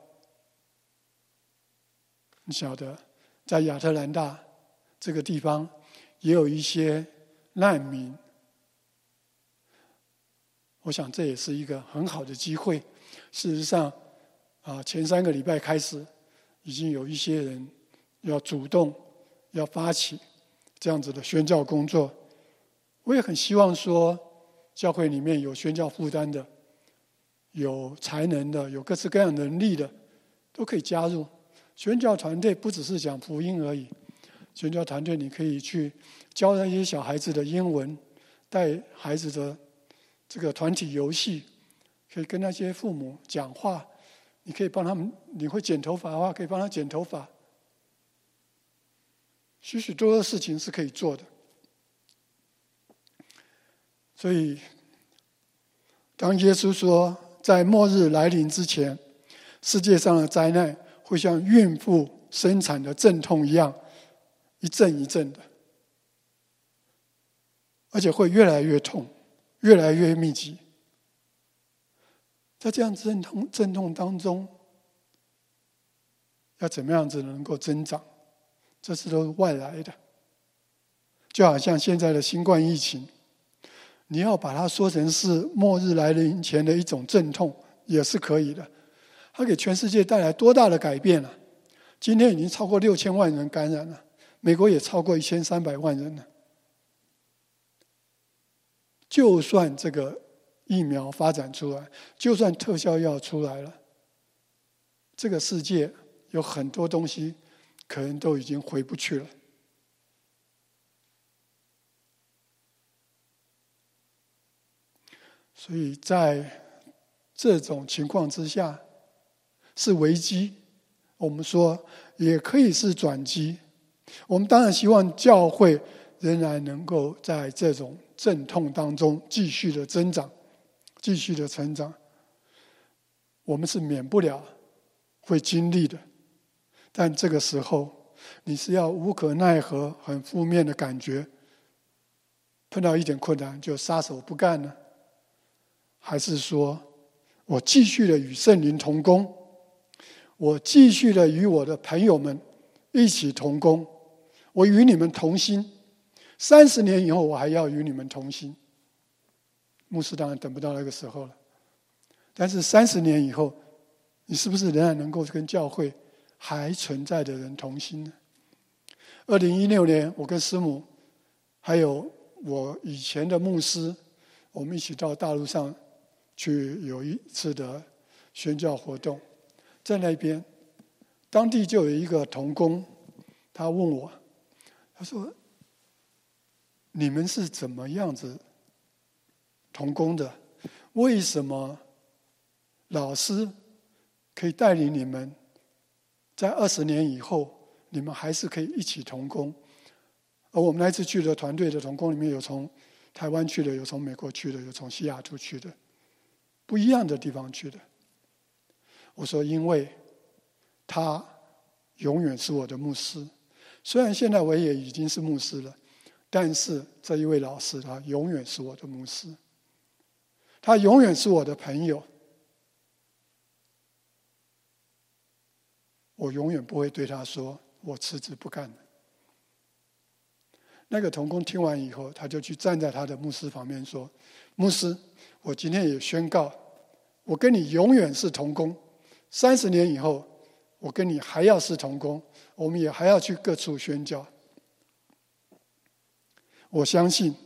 你晓得在亚特兰大这个地方也有一些难民，我想这也是一个很好的机会。事实上前3个礼拜开始，已经有一些人要主动要发起这样子的宣教工作。我也很希望说，教会里面有宣教负担的，有才能的，有各式各样能力的，都可以加入宣教团队。不只是讲福音而已，宣教团队你可以去教那些小孩子的英文，带孩子的这个团体游戏，可以跟那些父母讲话，你可以帮他们，你会剪头发的话，可以帮他剪头发，许许多多的事情是可以做的。所以当耶稣说在末日来临之前，世界上的灾难会像孕妇生产的阵痛一样，一阵一阵的，而且会越来越痛，越来越密集。在这样阵痛当中，要怎么样子能够增长？这是都是外来的。就好像现在的新冠疫情，你要把它说成是末日来临前的一种阵痛，也是可以的。它给全世界带来多大的改变了！今天已经超过6000万人感染了，美国也超过1300万人了。就算这个疫苗发展出来，就算特效药出来了，这个世界有很多东西可能都已经回不去了。所以在这种情况之下，是危机，我们说也可以是转机。我们当然希望教会仍然能够在这种阵痛当中继续的增长，继续的成长。我们是免不了会经历的，但这个时候你是要无可奈何，很负面的感觉，碰到一点困难就撒手不干呢？还是说我继续的与圣灵同工，我继续的与我的朋友们一起同工，我与你们同心，30年以后我还要与你们同心。牧师当然等不到那个时候了，但是30年以后，你是不是仍然能够跟教会还存在的人同心呢？2016年，我跟师母还有我以前的牧师，我们一起到大陆上去有一次的宣教活动，在那边当地就有一个同工，他问我，他说你们是怎么样子同工的？为什么老师可以带领你们在20年以后你们还是可以一起同工？而我们那次去的团队的同工里面有从台湾去的，有从美国去的，有从西雅图去的，不一样的地方去的。我说因为他永远是我的牧师，虽然现在我也已经是牧师了，但是这一位老师他永远是我的牧师，他永远是我的朋友，我永远不会对他说我辞职不干了。那个同工听完以后，他就去站在他的牧师旁边说，牧师，我今天也宣告，我跟你永远是同工，30年以后我跟你还要是同工，我们也还要去各处宣教。我相信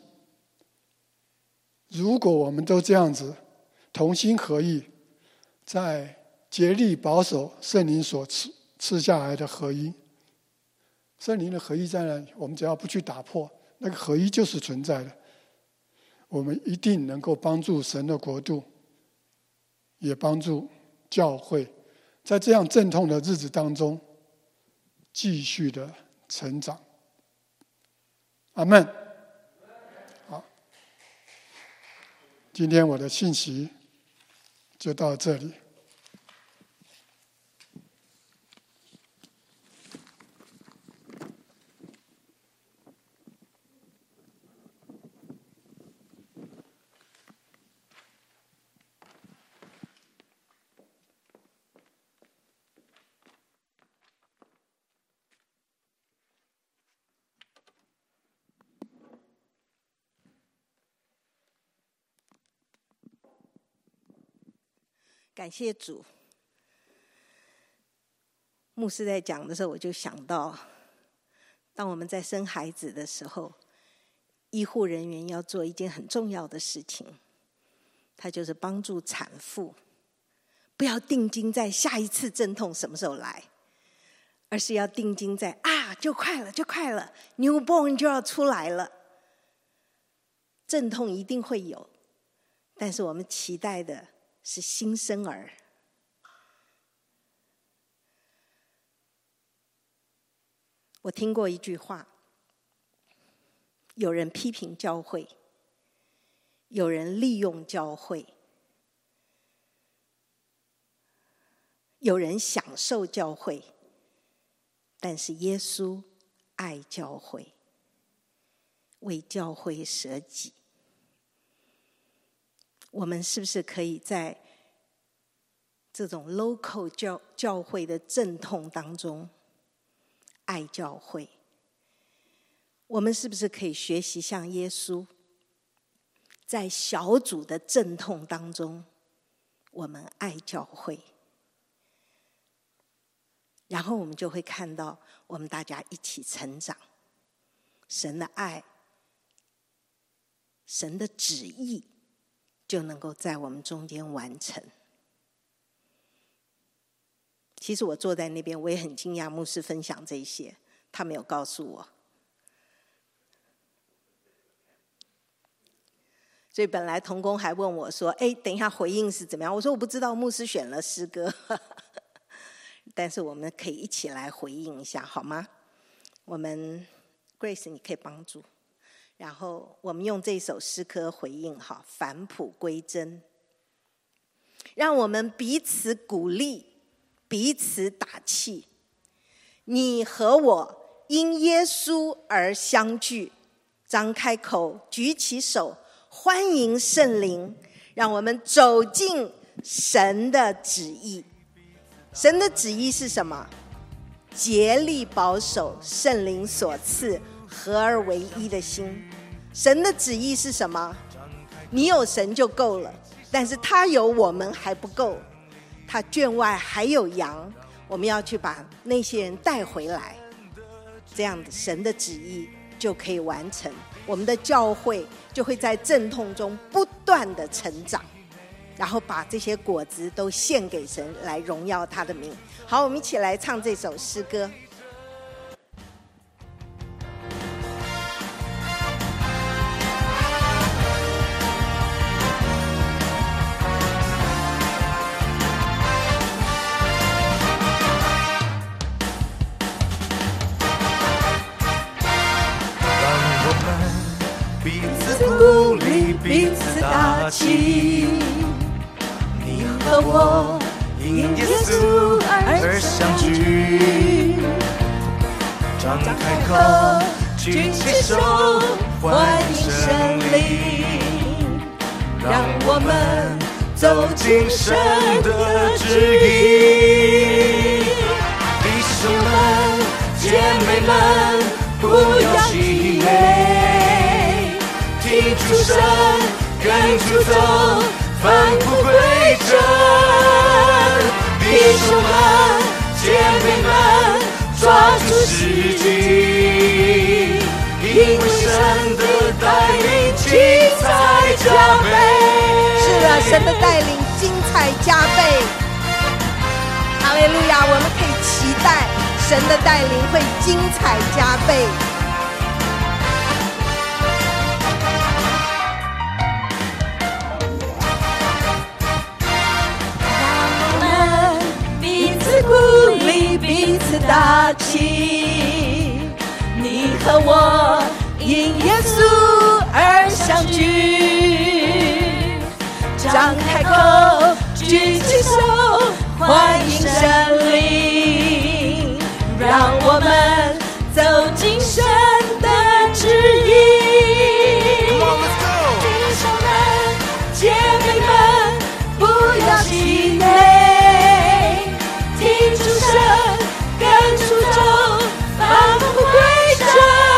如果我们都这样子同心合意，在竭力保守圣灵所赐下来的合一，圣灵的合一在那里，我们只要不去打破，那个合一就是存在的。我们一定能够帮助神的国度，也帮助教会，在这样阵痛的日子当中继续的成长。阿们。好，今天我的信息就到这里。 感谢主。牧师在讲的时候，我就想到，当我们在生孩子的时候，医护人员要做一件很重要的事情，他就是帮助产妇不要定睛在下一次阵痛什么时候来，而是要定睛在就快了，就快了 ，newborn 就要出来了。阵痛一定会有，但是我们期待的是新生儿。我听过一句话，有人批评教会，有人利用教会，有人享受教会，但是耶稣爱教会，为教会舍己。我们是不是可以在这种 local 教会的阵痛当中爱教会？我们是不是可以学习像耶稣，在小组的阵痛当中，我们爱教会？然后我们就会看到，我们大家一起成长，神的爱，神的旨意就能够在我们中间完成。其实我坐在那边，我也很惊讶牧师分享这些，他没有告诉我。所以本来同工还问我说，等一下回应是怎么样？我说我不知道，牧师选了诗歌但是我们可以一起来回应一下好吗？我们 Grace 你可以帮助。 然后我们用这首诗歌回应哈，返璞归真，让我们彼此鼓励，彼此打气。你和我因耶稣而相聚，张开口，举起手，欢迎圣灵，让我们走进神的旨意。神的旨意是什么？竭力保守圣灵所赐合而为一的心。神的旨意是什么？你有神就够了，但是他有我们还不够，他圈外还有羊，我们要去把那些人带回来，这样的神的旨意就可以完成，我们的教会就会在阵痛中不断的成长，然后把这些果子都献给神，来荣耀他的名。好，我们一起来唱这首诗歌。 鼓励彼此打气，你和我因耶稣而相聚，张开口，举起手，欢迎圣灵，让我们走进神的旨意。弟兄们，姐妹们，不要气馁，听主声，跟主走，返璞归真。弟兄们，姐妹们，抓住时机，因为神的带领精彩加倍。 是的，神的带领精彩加倍。哈利路亚！我们可以期待神的带领会精彩加倍。 鼓励彼此打气，你和我因耶稣而相聚，张开口，举起手，欢迎圣灵，让我们走进神的旨意。弟兄们，姐妹们，不要气馁，听主声，跟主走，返璞归真。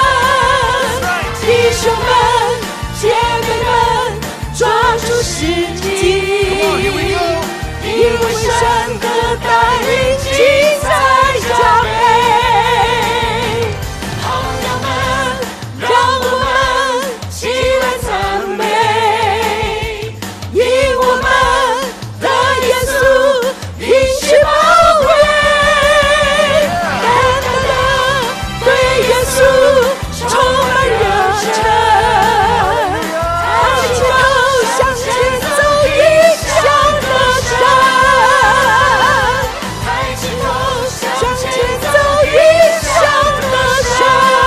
弟兄们，姐妹们，抓住时机，因为神的带领精彩加倍。朋友们，让我们起来赞美，因我们的耶稣应许宝贵。充满热忱，抬起头向前走，迎向得胜。抬起头向前走，迎向得胜。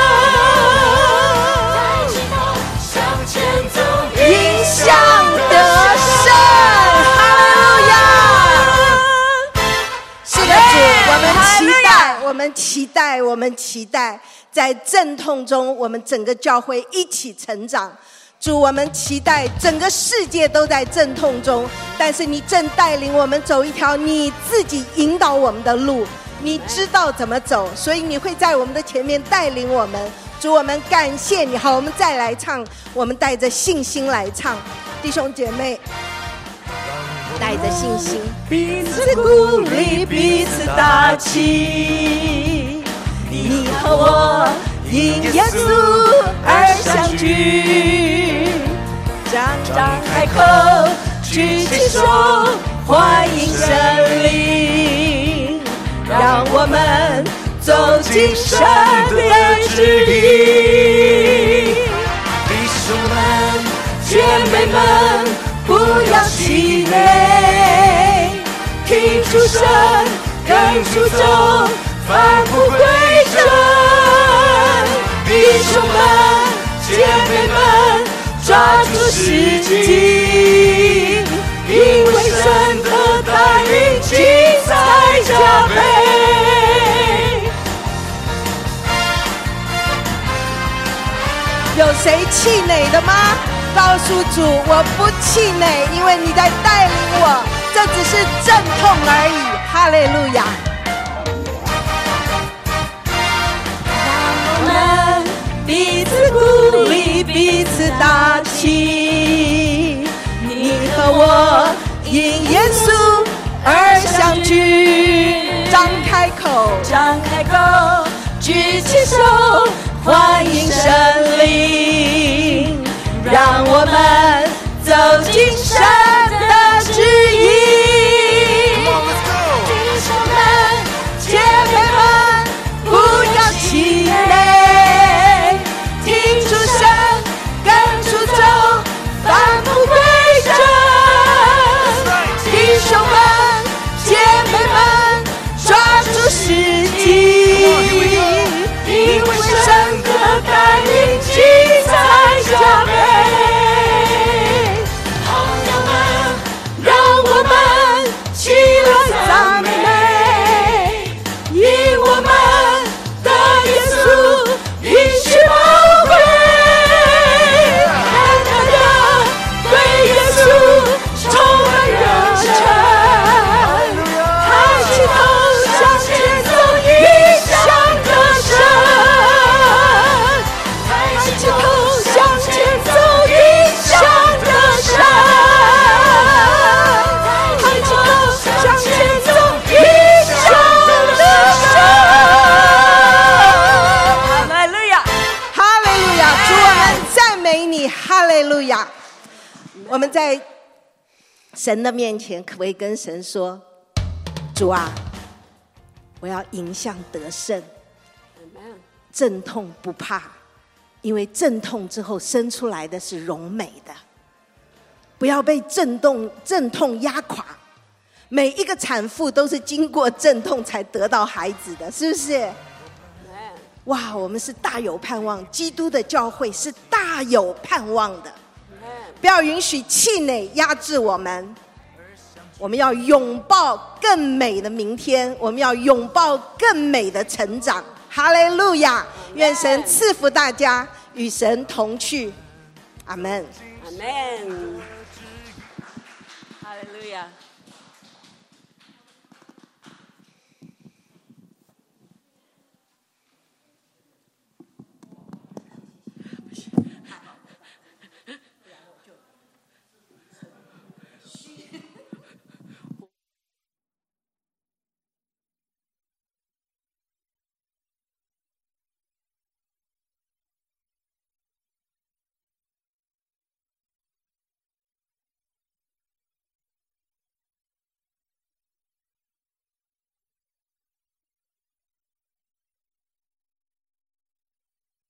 抬起头向前走，迎向得胜。哈利路亚！ 是的，主，我们期待。在阵痛中，我们整个教会一起成长。主，我们期待整个世界都在阵痛中，但是你正带领我们走一条你自己引导我们的路，你知道怎么走，所以你会在我们的前面带领我们。主，我们感谢你。好，我们再来唱，我们带着信心来唱。弟兄姐妹，带着信心， 彼此鼓励，彼此打气，你和我因耶稣而相聚，张开口，举起手，欢迎圣灵，让我们走进神的旨意。弟兄们，姐妹们，不要气馁，听主声，跟主走，返璞归真。弟兄们，姐妹们， 时机，因为神的带领精彩加倍。有谁气馁的吗？告诉主，我不气馁，因为你在带领我，这只是阵痛而已。哈利路亚！让我们彼此鼓励，彼此打气。你和我因耶稣而相聚。张开口，张开口，举起手，欢迎神灵。让我们走进神的旨意。弟兄们，姐妹们，不要气馁，听出声，跟主走，返璞归真。弟兄们，姐妹们，抓住时机，因为神的带领精彩加倍。起来赞美，因我们的耶稣应许宝贵。单单的对耶稣充满热忱，抬起头向前走，迎向得胜。抬起头向前走，迎向得胜。哈利路亚！我们在神的面前，可不可以跟神说：主啊，我要迎向得胜，阵痛不怕，因为阵痛之后生出来的是荣美的。不要被阵痛压垮。每一个产妇都是经过阵痛才得到孩子的，是不是？哇，我们是大有盼望，基督的教会是大有盼望的。不要允许气馁压制我们，我们要拥抱更美的明天，我们要拥抱更美的成长。哈利路亚！愿神赐福大家，与神同去。阿们，阿们。